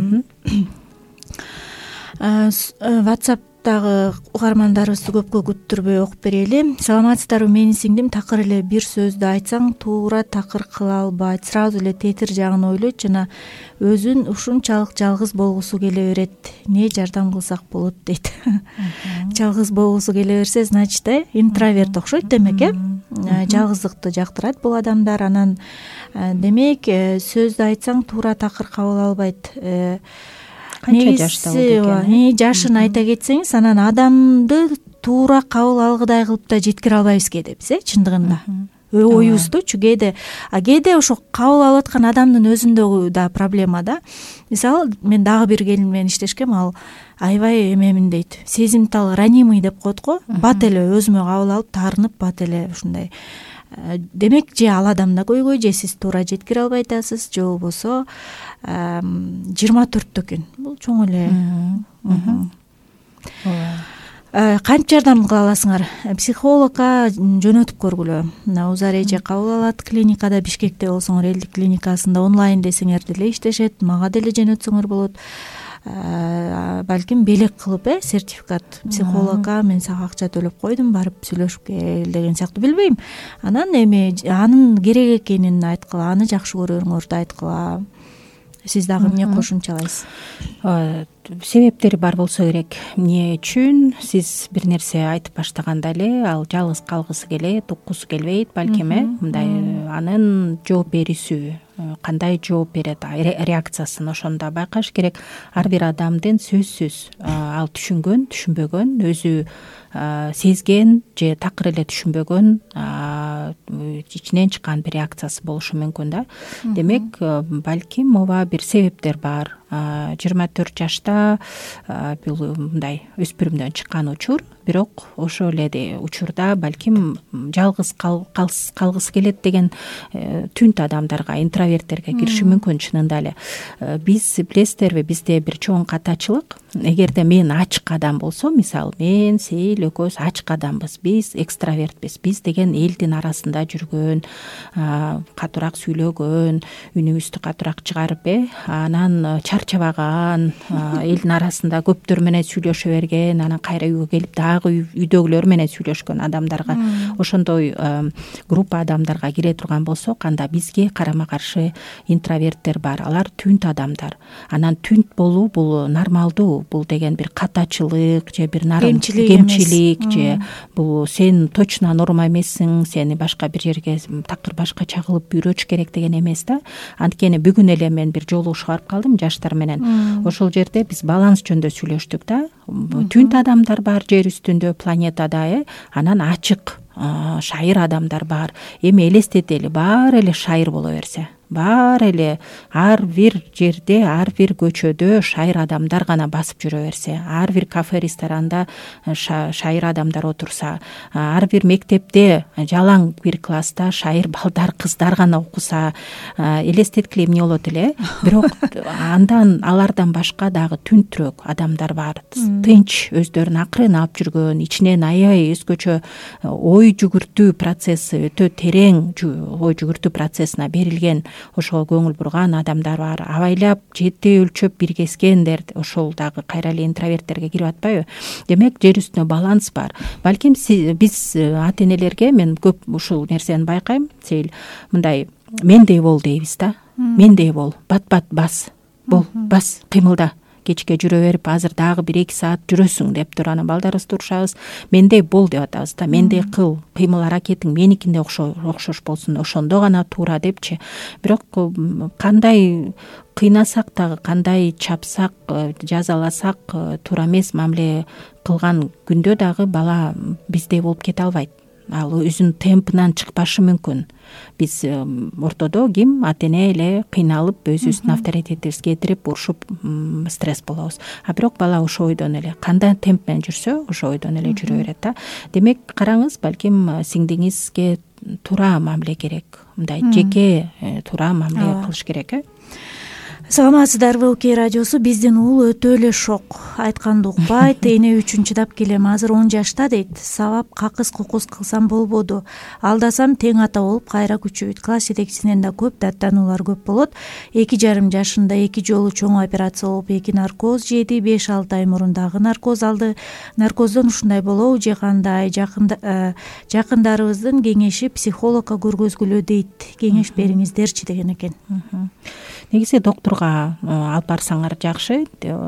Speaker 3: WhatsApp дагы угармандарыбызды көпкө күттүрбөй окуп берели. Саламатсыздарбы, менин сиңдим такыр эле бир сөздү айтсаң туура такыр кыла албайт, сразу эле тетир жагын ойлойт жана өзүн ушунчалык жалгыз болгусу келе берет. Не жардам кылсак болот дейт. Жалгыз болгусу келе берсе, значит, интроверт окшойт демек, жалгыздыкты жактырат бул адамдар. Анан демек сөздү айтсаң туура такыр кабыл албайт. Канча жашта болду экен? Жашын айта кетсеңиз, анан адамды туура кабыл алгыдай кылып да жеткире албайбыз кээде биз, чындыгында. Оюбуздучу кээде ошо кабыл алып аткан адамдын өзүндөгү да проблема да. Мисалы, мен дагы бир келин менен иштешкем, ал аябай эмемин дейт. Сезимтал, ранимый деп коет го. Бат эле өзүмө кабыл алып, таарынып, бат эле ушундай. Демек, же ал адам да көйгөй, же сиз туура жеткире албай атасыз, же болбосо 24 экен. Бул чоң эле. Кантип жардам кыла аласыңар? Психологко жөнөтүп көргүлө. Узар эже кабыл алат, клиникада, Бишкекте болсоңор, элдик клиникасында, онлайн десеңер деле иштешет, мага деле жөнөтсөңөр болот. Балким белек кылып, сертификат, психологко мен сага акча төлөп койдум, барып сүйлөшүп кел деген сыяктуу, билбейм. Анан анын керек экенин айткыла, аны жакшы көрөрүңөрдү айткыла. Сиз дагы эмне кошумчалайсыз?
Speaker 4: Себептери бар болсо керек. Эмне үчүн сиз бир нерсе айтып баштаганда эле ал жалгыз калгысы келет, уккусу келбейт, балким мындай анын жооп берүүсү, кандай жооп берет, реакциясын ошондо байкаш керек. Ар бир адамдын сөзсүз ал түшүнгөн, түшүнбөгөн, өзү сезген же такыр эле түшүнбөгөн ичинен чыккан бир реакциясы болушу мүмкүн да. Демек, балким ооба бир себептер бар. 24 жашта бул мындай өспүрүмдөн чыккан учур, бирок ошо эле учурда балким жалгыз калгысы келет деген түнт адамдарга, интроверттерге кириши мүмкүн чынында эле. Биз билесиздерби, бизде бир чоң катачылык. Эгерде мен ачык адам болсом, мисалы, мен, Сейил экөөбүз ачык адамбыз, биз экстравертпиз. Биз деген элдин арасында жүргөн, катуураак сүйлөгөн, үнүбүздү катуураак чыгарып, анан чарчабаган, элдин арасында көптөр менен сүйлөшө берген, анан кайра үйгө келип дагы үйдөгүлөр менен сүйлөшкөн адамдарга, ошондой группа адамдарга кире турган болсок, анда бизге карама каршы интроверттер бар. Алар түнт адамдар. Анан түнт болуу бул нормалдуу. бул деген бир катачылык же бир
Speaker 3: кемчилик
Speaker 4: же бул сен точно норма эмессиң, сени башка бир жерге такыр башкача кылып үйрөтүш керек деген эмес да. Анткени бүгүн эле мен бир жолугушууга барып калдым жаштар менен. Ошол жерде биз баланс жөнүндө сүйлөштүк да. Түнт адамдар бар жер үстүндө, планетада, анан ачык шайыр адамдар бар. Эми элестетели, баары эле шайыр боло берсе, баары эле ар бир жерде, ар бир көчөдө шайыр адамдар гана басып жүрө берсе, ар бир кафе ресторанда шайыр адамдар отурса, ар бир мектепте жалаң бир класста шайыр балдар, кыздар гана окуса, элестеткиле эмне болот эле. Бирок андан алардан башка дагы түнтүрөөк адамдар бар. Тынч өздөрүн акырын алып жүргөн, ичинен аябай өзгөчө ой жүгүртүү процесси, өтө терең ой жүгүртүү процессине берилген, ошого көңүл бурган адамдар бар. Абайлап жети өлчөп биргескендер ошол дагы кайра эле интроверттерге кирип атпайбы? Демек жер үстүндө баланс бар. Балким биз ата энелерге мен көп ушул нерсени байкайм. Сейил мындай мендей бол дейбиз да. Мендей бол, бат бас. Бол, бас, кыймылда. Кечке жүрө берип, азыр дагы 1-2 саат жүрөсүң деп туруп анан балдарыбыз турушабыз. Мендей бол деп атабыз да. Мендей кыл, кыймыл аракетиң меникинде окшош болсун, ошондо гана туура депчи. Бирок кандай кыйнасак дагы, кандай чапсак, жазаласак туура эмес мамиле кылган күндө дагы бала биздей болуп кете албайт. Ал өзүнүн темпинен чыкпашы мүмкүн. Биз ортодо ким ата эне эле кыйналып, өзүбүздүн авторитетибизге кетирип, урушуп стресс болобуз. А бирок бала ошо ойдон эле кандай темп менен жүрсө, ошо ойдон эле жүрө берет да. Демек караңыз, балким сиңдиңизге туура мамиле керек. Мындай жеке туура мамиле кылыш керек.
Speaker 3: Саламатсыздарбы, Окей радиосу. Биздин уул өтө эле шок. Айтканды укпайт, эне үчүн чыдап келем. Азыр 10 жашта дейт. Сабап какыс кукус кылсам болбоду. Алдасам тең ата болуп кайра күчөйт. Класс жетекчисинен да көп даттануулар көп болот. 2,5 жашында 2 жолу чоң операция болуп, 2 наркоз жеди, 5-6 ай мурун дагы наркоз алды. Наркоздон ушундай болобу же кандай? Жакындарыбыздын кеңеши психологко көргөзгүлө дейт. Кеңеш бериңиздерчи деген экен.
Speaker 4: Негизи доктурга алып барсаңар жакшы.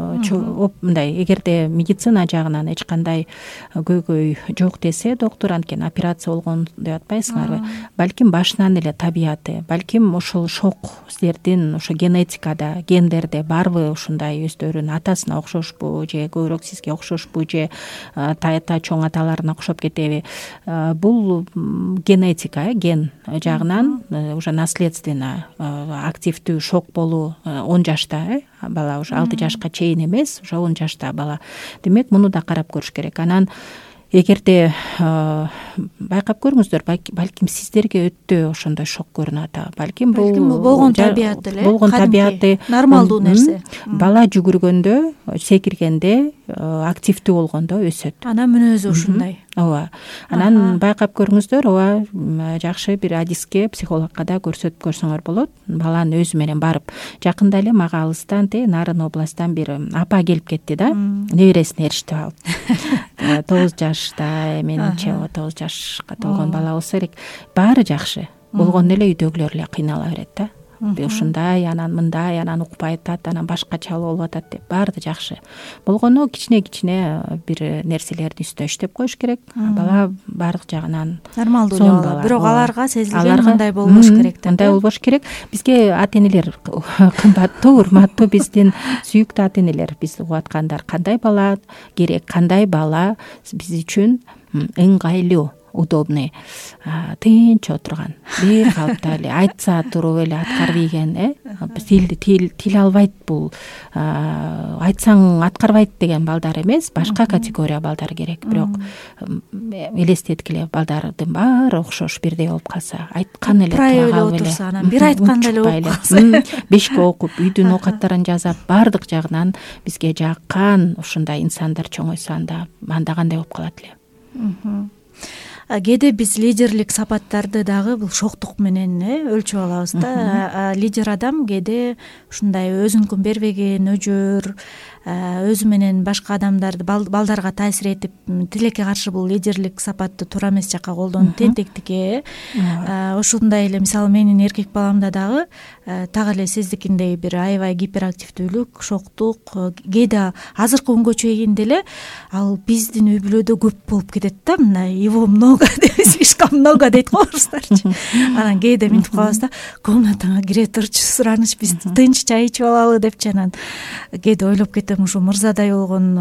Speaker 4: Мындай, эгерде медицина жагынан эч кандай көйгөй жок десе доктур, анткени операция болгон деп атпайсыңарбы? Балким башынан эле табияты, балким ошол шок силердин ошо генетикада, гендерде барбы ушундай өздөрүнүн атасына окшошпу же көбүрөөк сизге окшошпу же тайта чоң аталарына окшоп кетеби? Бул генетика, ген жагынан уже наследственно активдүү шок болуу 10 жашта, бала уже 6 жашка чейин эмес, уже 10 жашта бала. Демек муну да карап көрүш керек. Анан эгерде байкап көрүңүздөр, балким сиздерге өтө ошондой шок көрүнөт. Балким бул
Speaker 3: болгон табияты эле,
Speaker 4: болгон табияты,
Speaker 3: нормалдуу нерсе.
Speaker 4: Бала жүгүргөндө, секиргенде, активдүү болгондо өсөт.
Speaker 3: Анан мүнөзү ушундай.
Speaker 4: Ооба. Анан байкап көрүңүздөр, ооба, жакшы бир адиске, психологко да көрсөтүп көрсөңөр болот. Баланын өзү менен барып. Жакында эле мага алыстан, Нарын областан бир апа келип кетти да, небересин ээрчитип алып. 9 жашта, менимче 9 жашка толгон бала болсо керек. Баары жакшы. Болгон эле үйдөгүлөр эле кыйнала берет да. Ушундай, анан мындай, анан укпай атат, анан башкача болуп атат деп. Баары жакшы. Болгону кичине бир нерселерди үстүнө иштеп коюш керек. Бала баардык жагынан
Speaker 3: нормалдуу бала. Бирок аларга сезилген мындай болбош керек да.
Speaker 4: Мындай болбош керек. Бизге ата энелер кымбаттуу, урматтуу биздин сүйүктүү ата энелер, бизди угуп аткандар, кандай бала керек, кандай бала биз үчүн ыңгайлуу, удобный, тынч отурган, бир калпта эле айтса туруп эле аткарбайген, тил албайт, бул айтсаң аткарбайт деген балдар эмес, башка категория балдар керек. Бирок элестеткиле, балдардын баары окшош бирдей болуп калса, айткан эле
Speaker 3: правило отурса, анан бир айтканда эле болуп калса,
Speaker 4: бешке окуп, үйдүн оокаттарын жасап, баардык жагынан бизге жаккан ушундай инсандар чоңойсо анда кандай болуп калат эле.
Speaker 3: кээде биз лидерлик сапаттарды дагы бул шоктук менен өлчөп алабыз да. Лидер адам кээде ушундай өзүнкүн бербеген өжөр, өзү менен башка адамдарды, балдарга таасир этип, тилекке каршы бул лидерлик сапатты туура эмес жакка колдонуп, тентектикке, ошондой эле мисалы менин эркек баламда дагы так эле сиздикиндей бир аябай гиперактивдүүлүк, шоктук, кээде азыркы күнгө чейин деле ал биздин үй бүлөдө көп болуп кетет да, мындай его много, слишком много дейт го орустарчы. Анан кээде мынтип калабыз да, комнатаңа кире турчу, сураныч, биз тынч чай ичип алалы депчи. Анан кээде ойлоп кетем, ушу мырзадай болгон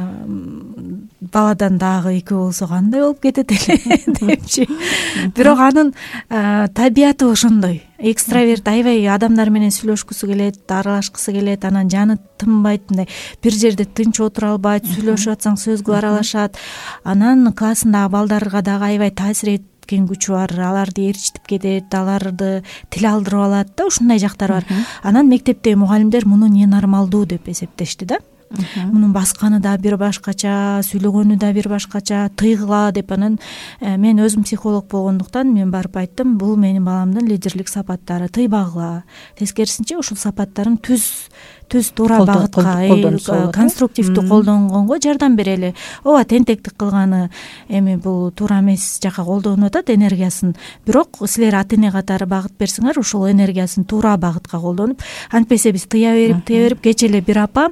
Speaker 3: баладан дагы экөө болсо кандай болуп кетет эле депчи. Бирок анын табияты ошондой. Экстраверт, аябай адамдар менен сүйлөшкүсү келет, аралашкысы келет, анан жаны тынбайт, мындай бир жерде тынч отура албайт, сүйлөшүп атсаң сөзгө аралашат. Анан классындагы балдарга дагы аябай таасир эткен күчү бар, аларды ээрчитип кетет, аларды тил алдырып алат да, ушундай жактары бар. Анан мектептеги мугалимдер муну ненормалдуу деп эсептешти да. Мунун басканы да бир башкача, сүйлөгөнү да бир башкача, тыйгыла деп. Анан мен өзүм психолог болгондуктан мен барып айттым, бул менин баламдын лидерлик сапаттары, тыйбагыла. Тескерисинче ушул сапаттарын түз туура багытка, конструктивдүү колдонгонго жардам берели. Ооба, тентектик кылганы эми бул туура эмес жакка колдонуп атат энергиясын. Бирок силер ата эне катары багыт берсеңер, ушул энергиясын туура багытка колдонуп, антпесе биз тыя берип, кечээ эле бир апа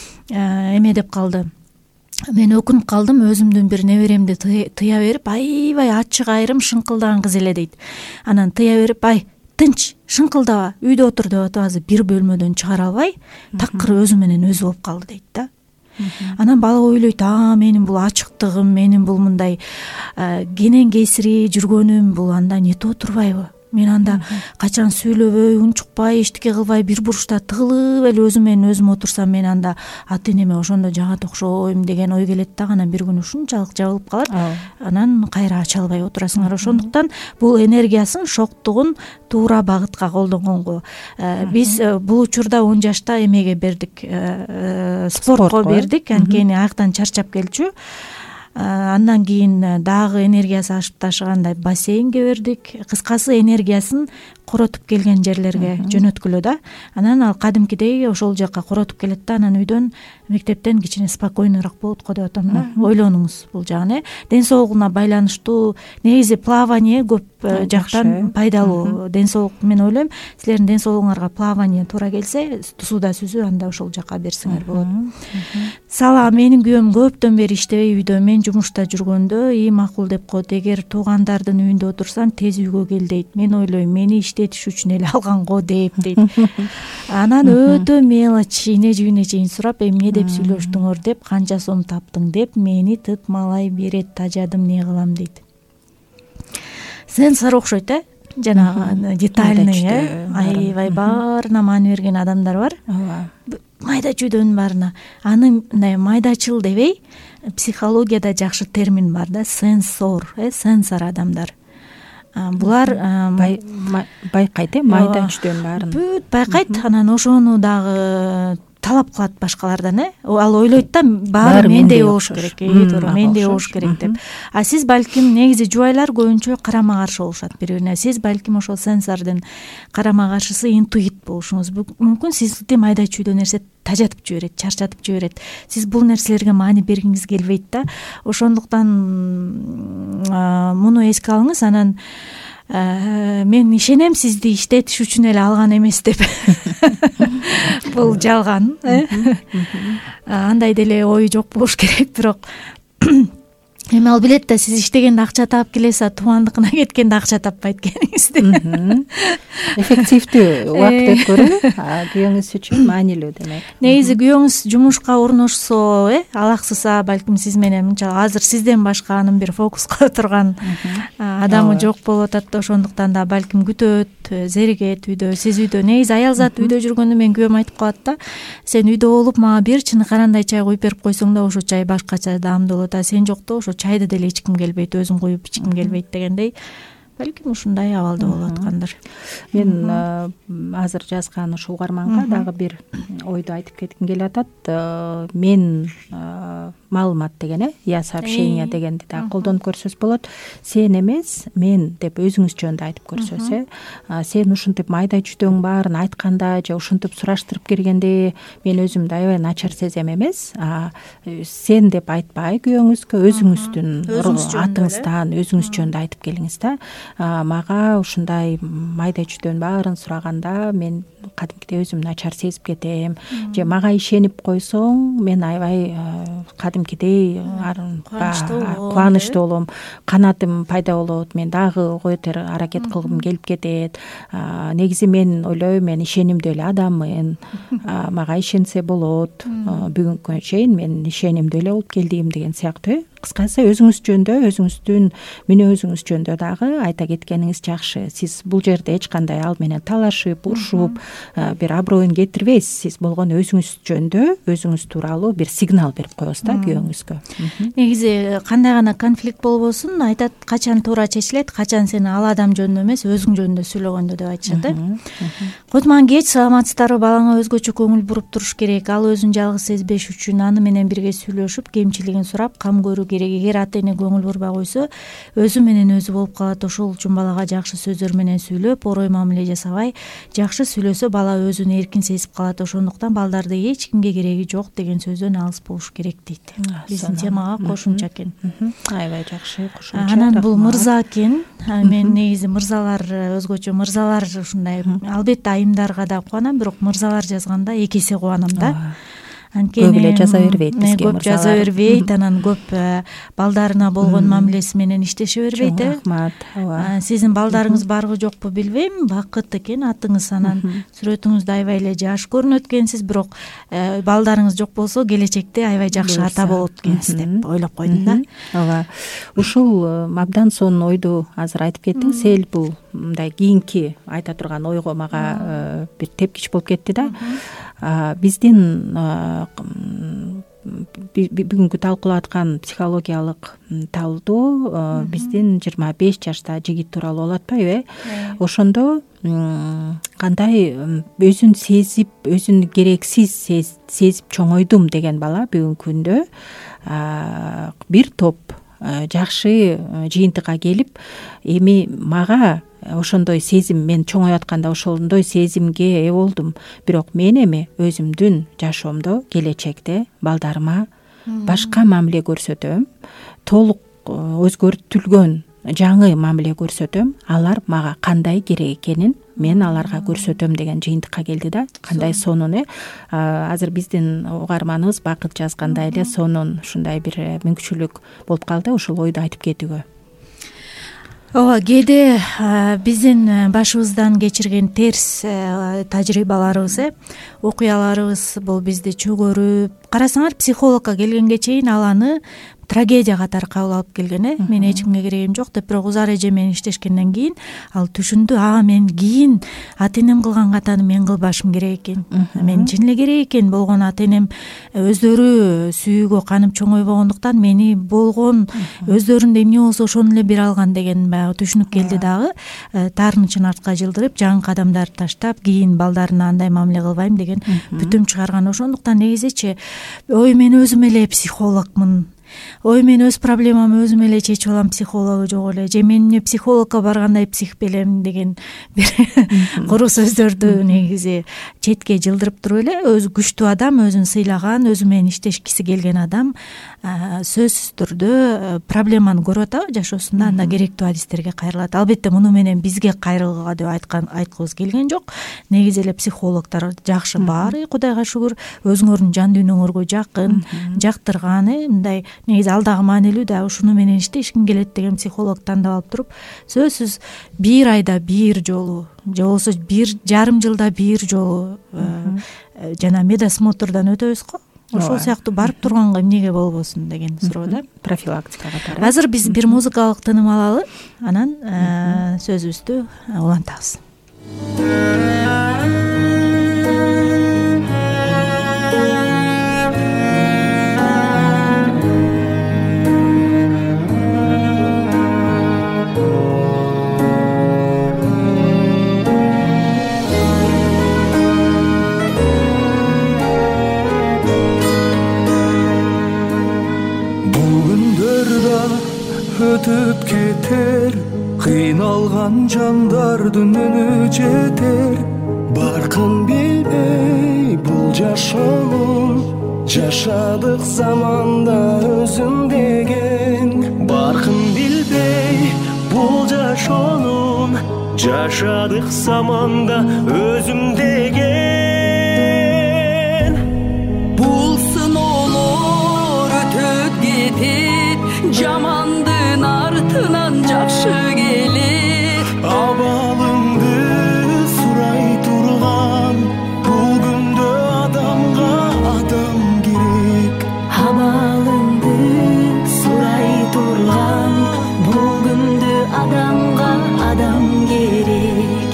Speaker 3: эме деп калды. Мен өкүнүп калдым, өзүмдүн бир неберемди тыя берип, аябай ачык айрым шыңкылдаган кыз эле дейт. Анан тыя берип, тынч, шыңкылдаба, үйдө отур деп атып, азыр бир бөлмөдөн чыгара албай, такыр өзү менен өзү болуп калды дейт да. Анан бала ойлойт, менин бул ачыктыгым, менин бул мындай кенен кесири жүргөнүм бул анда нете отурбайбы? Мен анда качан сүйлөбөй, унчукпай, эчтеке кылбай, бир бурчта тыгылып эле өзүм менен өзүм отурсам, мен анда ата энеме ошондо жагат окшойм деген ой келет да. Анан бир күнү ушунчалык жабылып калат, анан кайра ача албай отурасыңар. Ошондуктан бул энергиясын, шоктугун туура багытка колдонгонго. Биз бул учурда 10 жашта эмеге бердик, спортко бердик, анткени аяктан чарчап келчү. Андан кийин дагы энергиясы ашып ташыгандай бассейнге бердик. Кыскасы энергиясын коротуп келген жерлерге жөнөткүлө да. Анан ал кадимкидей ошол жакка коротуп келет да. Анан үйдөн, мектептен кичине спокойныйраак болот го деп атам да. Ойлонуңуз бул жагын. Ден соолугуна байланыштуу. Негизи плавание көп жактан пайдалуу. Ден соолук, мен ойлойм, силердин ден соолугуңарга плавание туура келсе, сууда сүзүү, анда ошол жакка берсеңер болот. Сала, менин күйөөм көптөн бери иштебей үйдө, мен жумушта жүргөндө макул деп коет. Эгер туугандардын үйүндө отурсаң, тез үйгө кел дейт. Мен ойлойм, мени иштетиш үчүн эле алган го дейт. Анан өтө мелочь, ине жибине чейин сурап, эмне деп сүйлөштүңөр деп, канча сом таптың деп, мени тытмалай берет, тажадым, не кылам дейт. Сенсор окшойт, жанагы детальный, аябай баарына маани берген адамдар бар. Майда чүйдөн баарына. Аны майдачыл дебей, психологияда жакшы термин бар да, сенсор, сенсор адамдар. Булар
Speaker 4: байкайт, майда чүйдөн баарын.
Speaker 3: Бүт байкайт, анан ошону дагы талап кылат башкалардан. Ал ойлойт да, баары мендей болуш керек, туура мендей болуш керек деп. А сиз балким, негизи жубайлар көбүнчө карама каршы болушат бири-бирине. Сиз балким ошол сенсордун карама каршысы интуит болушуңуз мүмкүн. Сизди майда чүйдө нерсе тажатып жиберет, чарчатып жиберет. Сиз бул нерселерге маани бергиңиз келбейт да. Ошондуктан муну эске алыңыз. Анан мен ишенем, сизди иштетиш үчүн эле алган эмес деп. Бул жалган. Андай деле ою жок болуш керек, бирок эми ал билет да, сиз иштегенде акча таап келесиз, туугандыкына кеткенде акча таппайт экенсизди.
Speaker 4: Эффективдүү убакыт өткөрүү күйөөңүз үчүн маанилүү демек.
Speaker 3: Негизи күйөөңүз жумушка орношсо, алаксыса, балким сиз менен мынчалык азыр сизден башка анын бир фокус кыла турган адамы жок болуп атат да. Ошондуктан да балким күтөт, зеригет үйдө. Сиз үйдө, негизи аял зат үйдө жүргөндө мен күйөөм айтып калат да, сен үйдө болуп мага бир чыны карандай чай куюп берип койсоң да, ошо чай башкача даамдуу болот. Сен жокто ошо чайды деле ичким келбейт, өзүм куюп ичким келбейт дегендей. балким ушундай абалда болуп аткандыр.
Speaker 4: Мен азыр жазган ушул угарманга дагы бир ойду айтып кетким келип атат. Мен маалымат деген я сообщение дегенди дагы колдонуп көрсөз болот. Сен эмес, мен деп өзүңүз жөнүндө айтып көрсөз. Сен ушинтип майда жүдөң баарын айтканда же ушинтип сураштырып келгенде мен өзүмдү аябай начар сезем эмес. Сен деп айтпай күйөөңүзгө өзүңүздүн атыңыздан өзүңүз жөнүндө айтып келиңиз да. Мага ушундай майда жүдөн баарын сураганда мен кадимкидей өзүм начар сезип кетем. Же мага ишенип койсоң мен аябай кадимкидей кубанычтуу болом. Канатым пайда болот. Мен дагы коетер аракет кылгым келип кетет. Негизи мен ойлойм, мен ишенимдүү эле адаммын. Мага ишенсе болот. Бүгүнкү чейин мен ишенимдүү эле болуп келдим деген сыяктуу. Кыскасы өзүңүз жөнүндө, өзүңүздүн мүнөзүңүз жөнүндө дагы айта кеткениңиз жакшы. Сиз бул жерде эч кандай ал менен талашып, урушуп, бир аброюн кетирбейсиз. Сиз болгону өзүңүз жөнүндө, өзүңүз тууралуу бир сигнал берип коесуз да күйөөңүзгө.
Speaker 3: Негизи кандай гана конфликт болбосун, айтат качан туура чечилет, качан сен ал адам жөнүндө эмес, өзүң жөнүндө сүйлөгөндө деп айтышат да. Кутман кеч, саламатсыздарбы? Балаңа өзгөчө көңүл буруп туруш керек. Ал өзүн жалгыз сезбеш үчүн аны менен бирге сүйлөшүп, кемчилигин сурап, кам көрүү керек. Эгер ата эне көңүл бурбай койсо, өзү менен өзү болуп калат. Ошол үчүн балага жакшы сөздөр менен сүйлөп, орой мамиле жасабай, жакшы сүйлөсө бала өзүн эркин сезип калат. Ошондуктан балдарды эч кимге кереги жок деген сөздөн алыс болуш керек дейт. Биздин темага кошумча экен.
Speaker 4: Аябай жакшы кошумча.
Speaker 3: Анан бул мырза экен. Мен негизи мырзалар, өзгөчө мырзалар ушундай, албетте айымдарга да кубанам, бирок мырзалар жазганда эки эсе кубанам да.
Speaker 4: Көп эле жаза бербейт бизге
Speaker 3: мырзалар. Көп жаза бербейт, анан көп балдарына болгон мамилеси менен иштеше бербейт.
Speaker 4: Рахмат.
Speaker 3: Сиздин балдарыңыз барбы жокпу билбейм, бакыт экен атыңыз, анан сүрөтүңүздө аябай эле жаш көрүнөт экенсиз, бирок балдарыңыз жок болсо келечекте аябай жакшы ата болот экенсиз деп ойлоп койдум да.
Speaker 4: Ооба. Ушул абдан сонун ойду азыр айтып кеттиңиз. Эл бул мындай кийинки айта турган ойго мага бир тепкич болуп кетти да. Биздин бүгүнкү талкуулап аткан психологиялык талдоо биздин 25 жашта жигит тууралуу болуп атпайбы? Ошондо кандай өзүн сезип, өзүн керексиз сезип чоңойдум деген бала бүгүнкү күндө бир топ жакшы жыйынтыкка келип, эми мага ошондой сезим, мен чоңоюп атканда ошондой сезимге ээ болдум. Бирок мен эми өзүмдүн жашоомдо келечекте балдарыма башка мамиле көрсөтөм, толук өзгөртүлгөн жаңы мамиле көрсөтөм. Алар мага кандай керек экенин мен аларга көрсөтөм деген жыйынтыкка келди да. Кандай сонун азыр биздин угарманыбыз Бакыт жазгандай эле сонун ушундай бир мүмкүнчүлүк болуп калды ушул ойду айтып кетүүгө.
Speaker 3: Ооба, кээде биздин башыбыздан кечирген терс тажрыйбаларыбыз, окуяларыбыз бул бизди чөгөрүп, карасаңар психологко келгенге чейин ал аны трагедия катары кабыл алып келген. Мен эч кимге керегим жок деп, бирок Узар эже менен иштешкенден кийин ал түшүндү. Мен кийин ата энем кылган катаны мен кылбашым керек экен. Мен чын эле керек экен. Болгону ата энем өздөрү сүйүүгө канып чоңойбогондуктан мени болгон өздөрүндө эмне болсо ошону эле бере алган деген баягы түшүнүк келди дагы. Таарынычын артка жылдырып, жаңы кадамдарды таштап, кийин балдарына андай мамиле кылбайм деген бүтүм чыгарган. Ошондуктан негизичи, ой мен өзүм эле психологмун. Ой мен өз проблемамды өзүм эле чечип алам, психологу жок эле. Же мен эмне психологко баргандай псих белем деген бир куру сөздөрдү негизи четке жылдырып туруп эле, өзү күчтүү адам, өзүн сыйлаган, өзү менен иштешкиси келген адам сөзсүз түрдө проблеманы көрүп атабы жашоосунда, анда керектүү адистерге кайрылат. Албетте муну менен бизге кайрылууга деп айткыбыз келген жок. Негизи эле психологдор жакшы, баары Кудайга шүгүр, өзүңөрдүн жан дүйнөңөргө жакын, жактырган, мындай негизи ал дагы маанилүү да, ушуну менен иштешким келет деген психолог тандап алып туруп, сөзсүз бир айда бир жолу же болбосо 1,5 жылда бир жолу жана медосмотрдан өтөбүз го. Ошол сыяктуу барып турганга эмнеге болбосун деген суроо да.
Speaker 4: Профилактика катары.
Speaker 3: Азыр биз бир музыкалык тыным алалы, анан сөзүбүздү улантабыз.
Speaker 5: жандардын үнү жетер. Баркын билбей бул жашоонун, жашадык заманда өзүм деген.
Speaker 12: Баркын билбей бул жашоонун, жашадык заманда өзүм деген.
Speaker 6: Бул сыноолор өтөт кетет, жамандын артынан жакшы келет.
Speaker 5: Абалыңды сурай турган, бул күндө адамга адам керек.
Speaker 6: Абалыңды сурай турган, бул күндө адамга адам керек.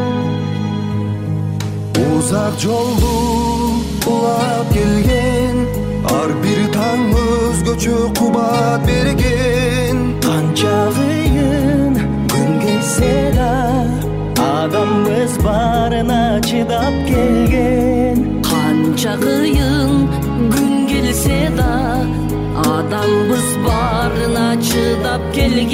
Speaker 5: Узак жолду улап келген, ар бир таң өзгөчө кубат берген.
Speaker 12: Канча кыйын күн келсе да, адам өз барына чыдап келген.
Speaker 6: Канча кыйын күн келсе да, адамбыз барына чыдап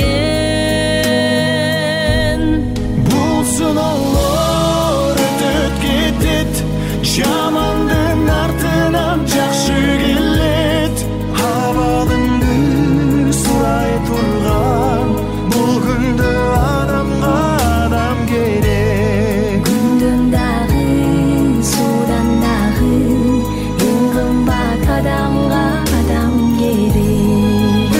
Speaker 6: келген.
Speaker 5: Бул сыноолор өтөт кетет, жамандын артынан жакшы келет. Абалыңды сурай турган, бул күндө адамга адам керек.
Speaker 6: Күндөн дагы, суудан дагы, эң кымбат адамга адам керек.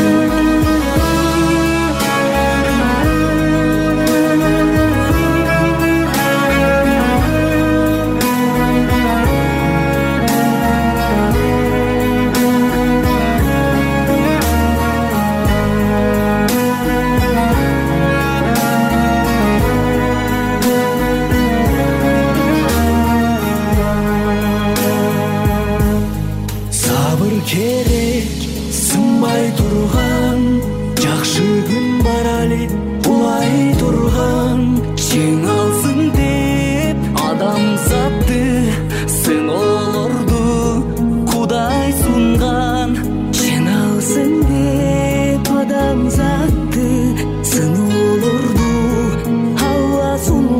Speaker 5: Сабыр керек, сынбай турган, жакшы күн барали улай турган.
Speaker 12: Жеңалсын деп адамзатты, сыноолорду Кудай сунган.
Speaker 6: Жиналсын деп адамзатты, сыноолорду Алла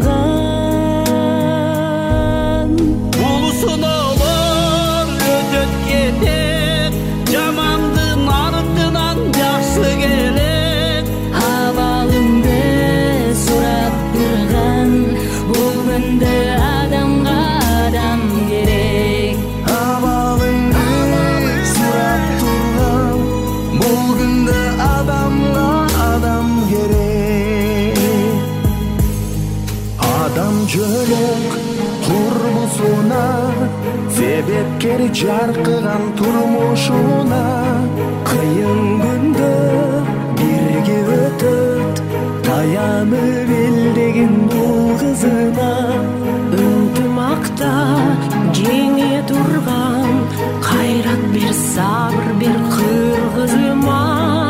Speaker 6: сунган.
Speaker 12: Бул сыноолор өтөт кетет, жамандын артынан жакшы келет.
Speaker 6: Абалыңды сурап турган, бул күндө адамга адам керек.
Speaker 5: Абалыңды сурап турган, бул күндө адамга адам керек. Адам жөлөк курбусуна, себепкер жаркыган турмушуна.
Speaker 12: Кыйын күндө бирге өтөт, таянып элдеген бул кызына.
Speaker 6: Ынтымакта жеңе турган, кайрат бер, сабыр бер кыргызыма.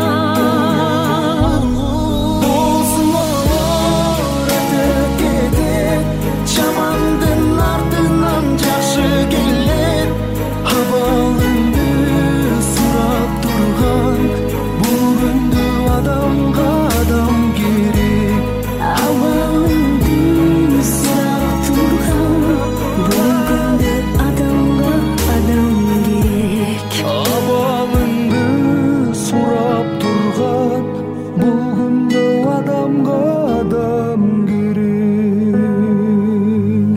Speaker 5: Бул сыноолор өтөт кетет, жамандын артынан жакшы келет. Абалыңды сурап турган, бул күндө адамга адам керек.
Speaker 6: Абалыңды сурап турган, бул күндө адамга адам керек.
Speaker 5: Абалыңды сурап турган, бул күндө адамга адам керек.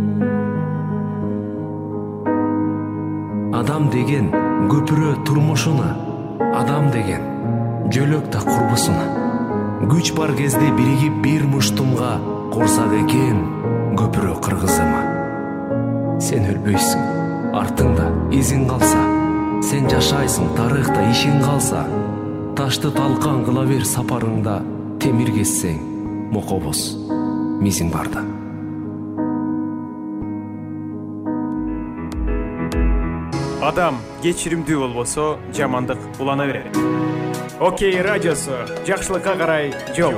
Speaker 13: Адам деген көпүрө турмушуна, адам деген жөлөк та курбусуна. Күч бар кезде биригип бир муштумга курсак экен көпүрө кыргызыма. Сен өлбөйсүң, артыңда изиң калса, сен жашайсың, тарыхта ишиң калса. Ташты талкан кыла бер сапарыңда, темир кессең мокобоз мизиң барда.
Speaker 1: Адам кечиримдүү болбосо, жамандык улана берет. Окей радиосу, жакшылыкка карай жол.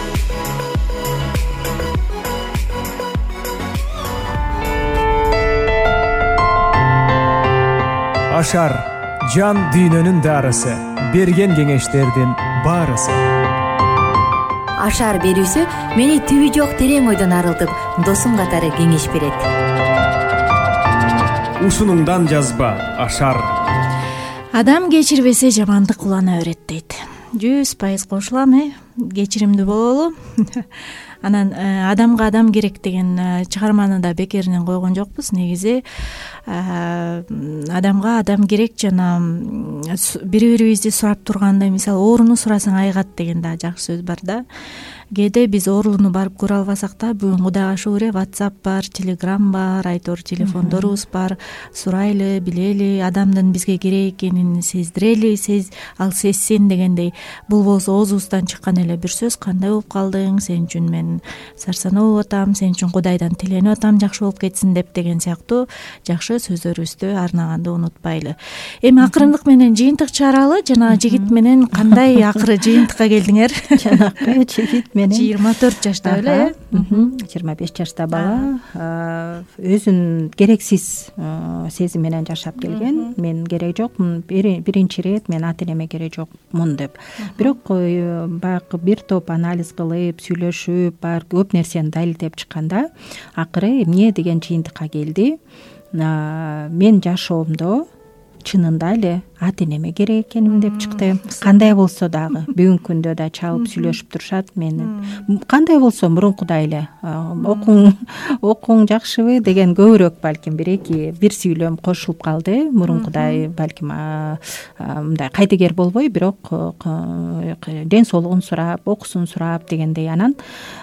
Speaker 1: Ашар жан дүйнөнүн дарысы, берген кеңештердин баарысы.
Speaker 2: Ашар берүүсү мени түбү жок терең ойдон арылтып, досум катары кеңеш берет.
Speaker 1: Ушунуңдан жазба, Ашар.
Speaker 3: Адам кечирбесе жамандык улана берет дейт. 100% кошулам, кечиримдүү бололу. Анан адамга адам керек деген чыгарманы да бекеринен койгон жокпуз. Негизи адамга адам керек, жана бири-бирибизди сурап тургандай, мисалы ооруну сурасаң айгат деген да жакшы сөз бар да. Кээде биз оорулууну барып көрө албасак да, бүгүн Кудайга шүгүр, WhatsApp бар, Telegram бар, айтор телефондорубуз бар. Сурайлы, билели, адамдын бизге керек экенин сездирели, ал сезсин дегендей. Бул болсо оозубуздан чыккан эле бир сөз: кандай болуп калдың, сен үчүн мен сарсанаа болуп атам, сен үчүн Кудайдан тиленип атам жакшы болуп кетсин деп, деген сыяктуу жакшы сөздөрүбүздү арнаганды унутпайлы. Эми акырындык менен жыйынтык чыгаралы. Жана жигит менен кандай акыры жыйынтыкка келдиңер?
Speaker 4: Жанакы жигит
Speaker 3: 24 жашта беле?
Speaker 4: 25 жашта бала. Өзүн керексиз сезим менен жашап келген. Мен керек жокмун, биринчи ирет мен ата энеме керек жокмун деп. Бирок баягы бир топ анализ кылып, сүйлөшүп, бар көп нерсени далилдеп чыкканда акыры эмне деген жыйынтыкка келди. Мен жашоомдо чынында эле ата энеме керек экеним деп чыкты. Кандай болсо дагы бүгүнкү күндө да чалып сүйлөшүп турушат. Мен кандай болсо мурункудай эле окуң жакшыбы деген көбүрөөк балким бир сүйлөм кошулуп калды. Мурункудай балким мындай кайтыгер болбой, бирок ден соолугун сурап, окусун сурап дегендей. Анан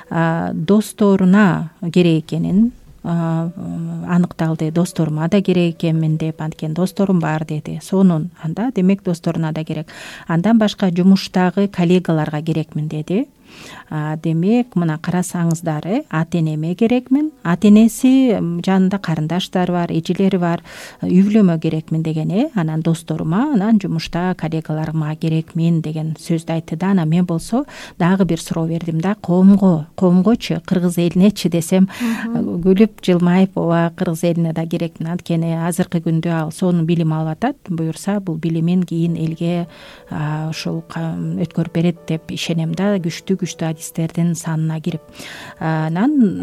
Speaker 4: досторуна керек экенин аныкталды. Досторума да керек экенмин деп, анткени досторум бар деди. Сонун анда демек досторуна да керек. Андан башка жумуштагы коллегаларга керекмин деди. Демек мына карасаңыздар, ата энеме керекмин, ата энеси жанында карындаштар бар, эжелери бар, үй бүлөмө керекмин деген. Анан досторума, анан жумушта коллегаларыма керекмин деген сөздү айтты да. Анан мен болсо дагы бир суроо бердим да, коомгочу, кыргыз элинечи десем, күлүп жылмайып, ооба кыргыз элине да керекмин, анткени азыркы күндө ал сонун билим алып атат, буюрса бул билимин кийин элге ошол өткөрүп берет деп ишенем да, күчтүү адистердин санына кирип. Анан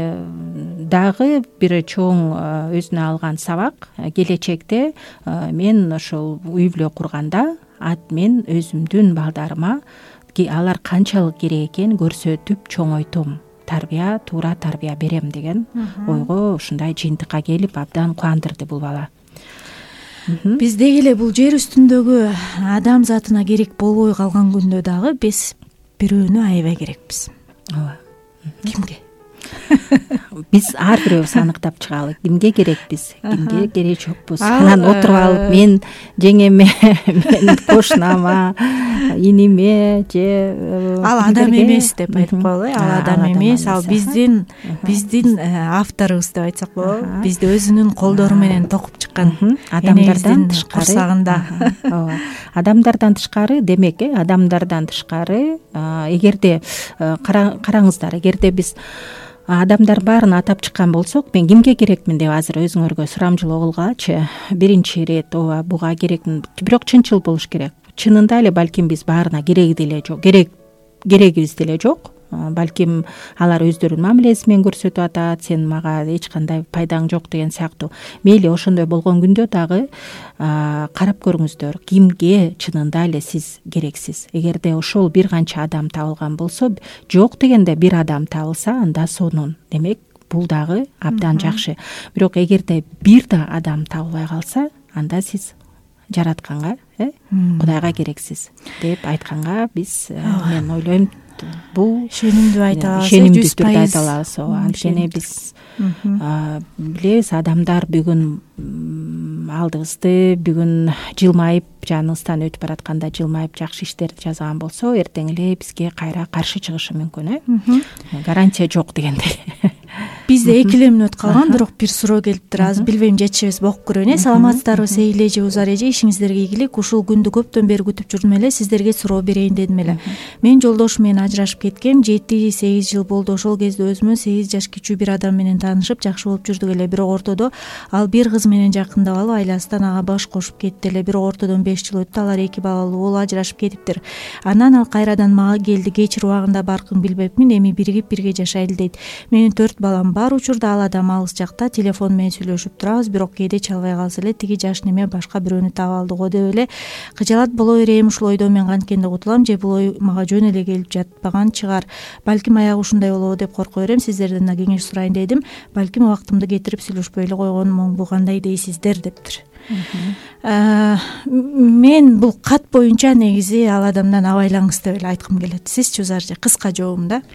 Speaker 4: дагы бир чоң өзүнө алган сабак, келечекте мен ошол үй бүлө курганда мен өзүмдүн балдарыма алар канчалык керек экенин көрсөтүп чоңойтом, туура тарбия берем деген ойго ушундай жыйынтыкка келип абдан кубандырды бул бала.
Speaker 3: Биз деги эле бул жер үстүндөгү адам затына керек болбой калган күндө дагы биз бирөөнү аябай керекпиз.
Speaker 4: Ооба.
Speaker 3: Кимге?
Speaker 4: Биз ар бирөөбүз аныктап чыгалы. Кимге керекпиз, кимге керек жокпуз. Анан отуруп алып мен жеңеме, мен кошунама, иниме же
Speaker 3: ал адам эмес деп айтып коелу. Ал адам эмес, ал биздин авторубуз деп айтсак болобу. Бизди өзүнүн колдору менен токуп чыккан
Speaker 4: адамдардан тышкары.
Speaker 3: Курсагында.
Speaker 4: Ооба. Адамдардан тышкары, демек, адамдардан тышкары, эгерде караңыздар, эгерде биз адамдар баарын атап чыккан болсок, мен кимге керекмин деп азыр өзүңөргө сурамжылоо кылгачы. Биринчи ирет ооба буга керекмин, бирок чынчыл болуш керек. Чынында эле балким биз баарына керегибиз деле жок. Балким алар өздөрүнүн мамилеси менен көрсөтүп атат, сен мага эч кандай пайдаң жок деген сыяктуу. Мейли ошондой болгон күндө дагы карап көрүңүздөр, кимге чынында эле сиз керексиз. Эгерде ошол бир канча адам табылган болсо, жок дегенде бир адам табылса, анда сонун. Демек, бул дагы абдан жакшы. Бирок эгерде бир да адам табылбай калса, анда сиз жаратканга, Кудайга керексиз деп айтканга биз мен ойлойм, бул
Speaker 3: ишенимдүү айта алабыз.
Speaker 4: Ишенимдүү түрдө айта алабыз. Анткени биз билебиз, адамдар бүгүн алдыбызды, бүгүн жылмайып, жаныбыздан өтүп баратканда жылмайып жакшы иштерди жасаган болсо, эртең эле бизге кайра каршы чыгышы мүмкүн. Гарантия жок дегендей.
Speaker 3: бизде 2 мүнөт калган, бирок бир суроо келиптир. Азыр билбейм жетишебизби окуп көрөйүн. Саламатсыздарбы Сейил эже, Узар эже, ишиңиздерге ийгилик. Ушул күндү көптөн бери күтүп жүрдүм эле, сиздерге суроо берейин дедим эле. Мен жолдошум менен ажырашып кеткем, 7-8 жыл болду. Ошол кезде өзүмөн 8 жаш кичүү бир адам менен таанышып, жакшы болуп жүрдүк эле. Бирок ортодо ал бир кыз менен жакындап алып, айласынан ага баш кошуп кетти эле. Бирок ортодон 5 жыл өттү, алар 2 балалуу болуп ажырашып кетиптир. Анан ал кайрадан мага келди. Кечир убагында баркын билбепмин, эми биригип бирге жашайлы дейт. Менин 4 балам бар учурда, ал адам алыс жакта, телефон менен сүйлөшүп турабыз, бирок кээде чалбай калса эле тиги жаш неме башка бирөөнү таап алды го деп эле кыжалат боло берем. Ушул ойдон мен канткенде кутулам, же бул ой мага жөн эле келип жатпаган чыгар. Балким аягы ушундай болобу деп корко берем. Сиздерден да кеңеш сурайын дедим. Балким убактымды кетирип сүйлөшпөй эле койгонум оңбу, кандай дейсиздер дептир. Мен бул кат боюнча негизи ал адамдан абайлаңыз деп эле айткым келет. Сизчи Узар эже? Кыска жообум да.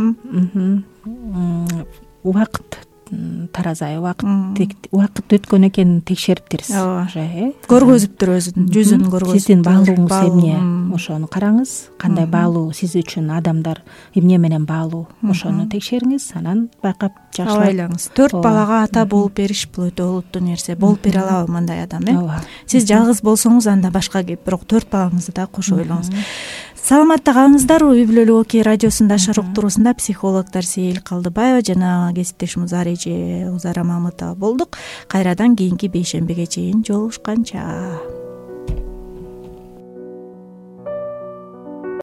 Speaker 4: Убакыт таразай, убакыт өткөн экен, текшериптирсиз.
Speaker 3: Ооба. Көргөзүптүр өзүнүн жүзүн көргөзүп.
Speaker 4: Сиздин баалууңуз эмне? Ошону караңыз. Кандай баалуу сиз үчүн адамдар эмне менен баалуу? Ошону текшериңиз, анан байкап жакшылап
Speaker 3: абайлаңыз. 4 балага ата болуп бериш бул өтө олуттуу нерсе. Болуп бере алабы мындай адам, Сиз жалгыз болсоңуз анда башка кеп, бирок 4 балаңызды да кошо ойлоңуз. Саламатта калыңыздар. Үй бүлөлүк Окей радиосунда Ашар уктуруусунда психологдор Сейил Калдыбаева жана кесиптешим Узар эже, Узара Мамытова болдук. Кайрадан кийинки бейшембиге чейин жолугушканча.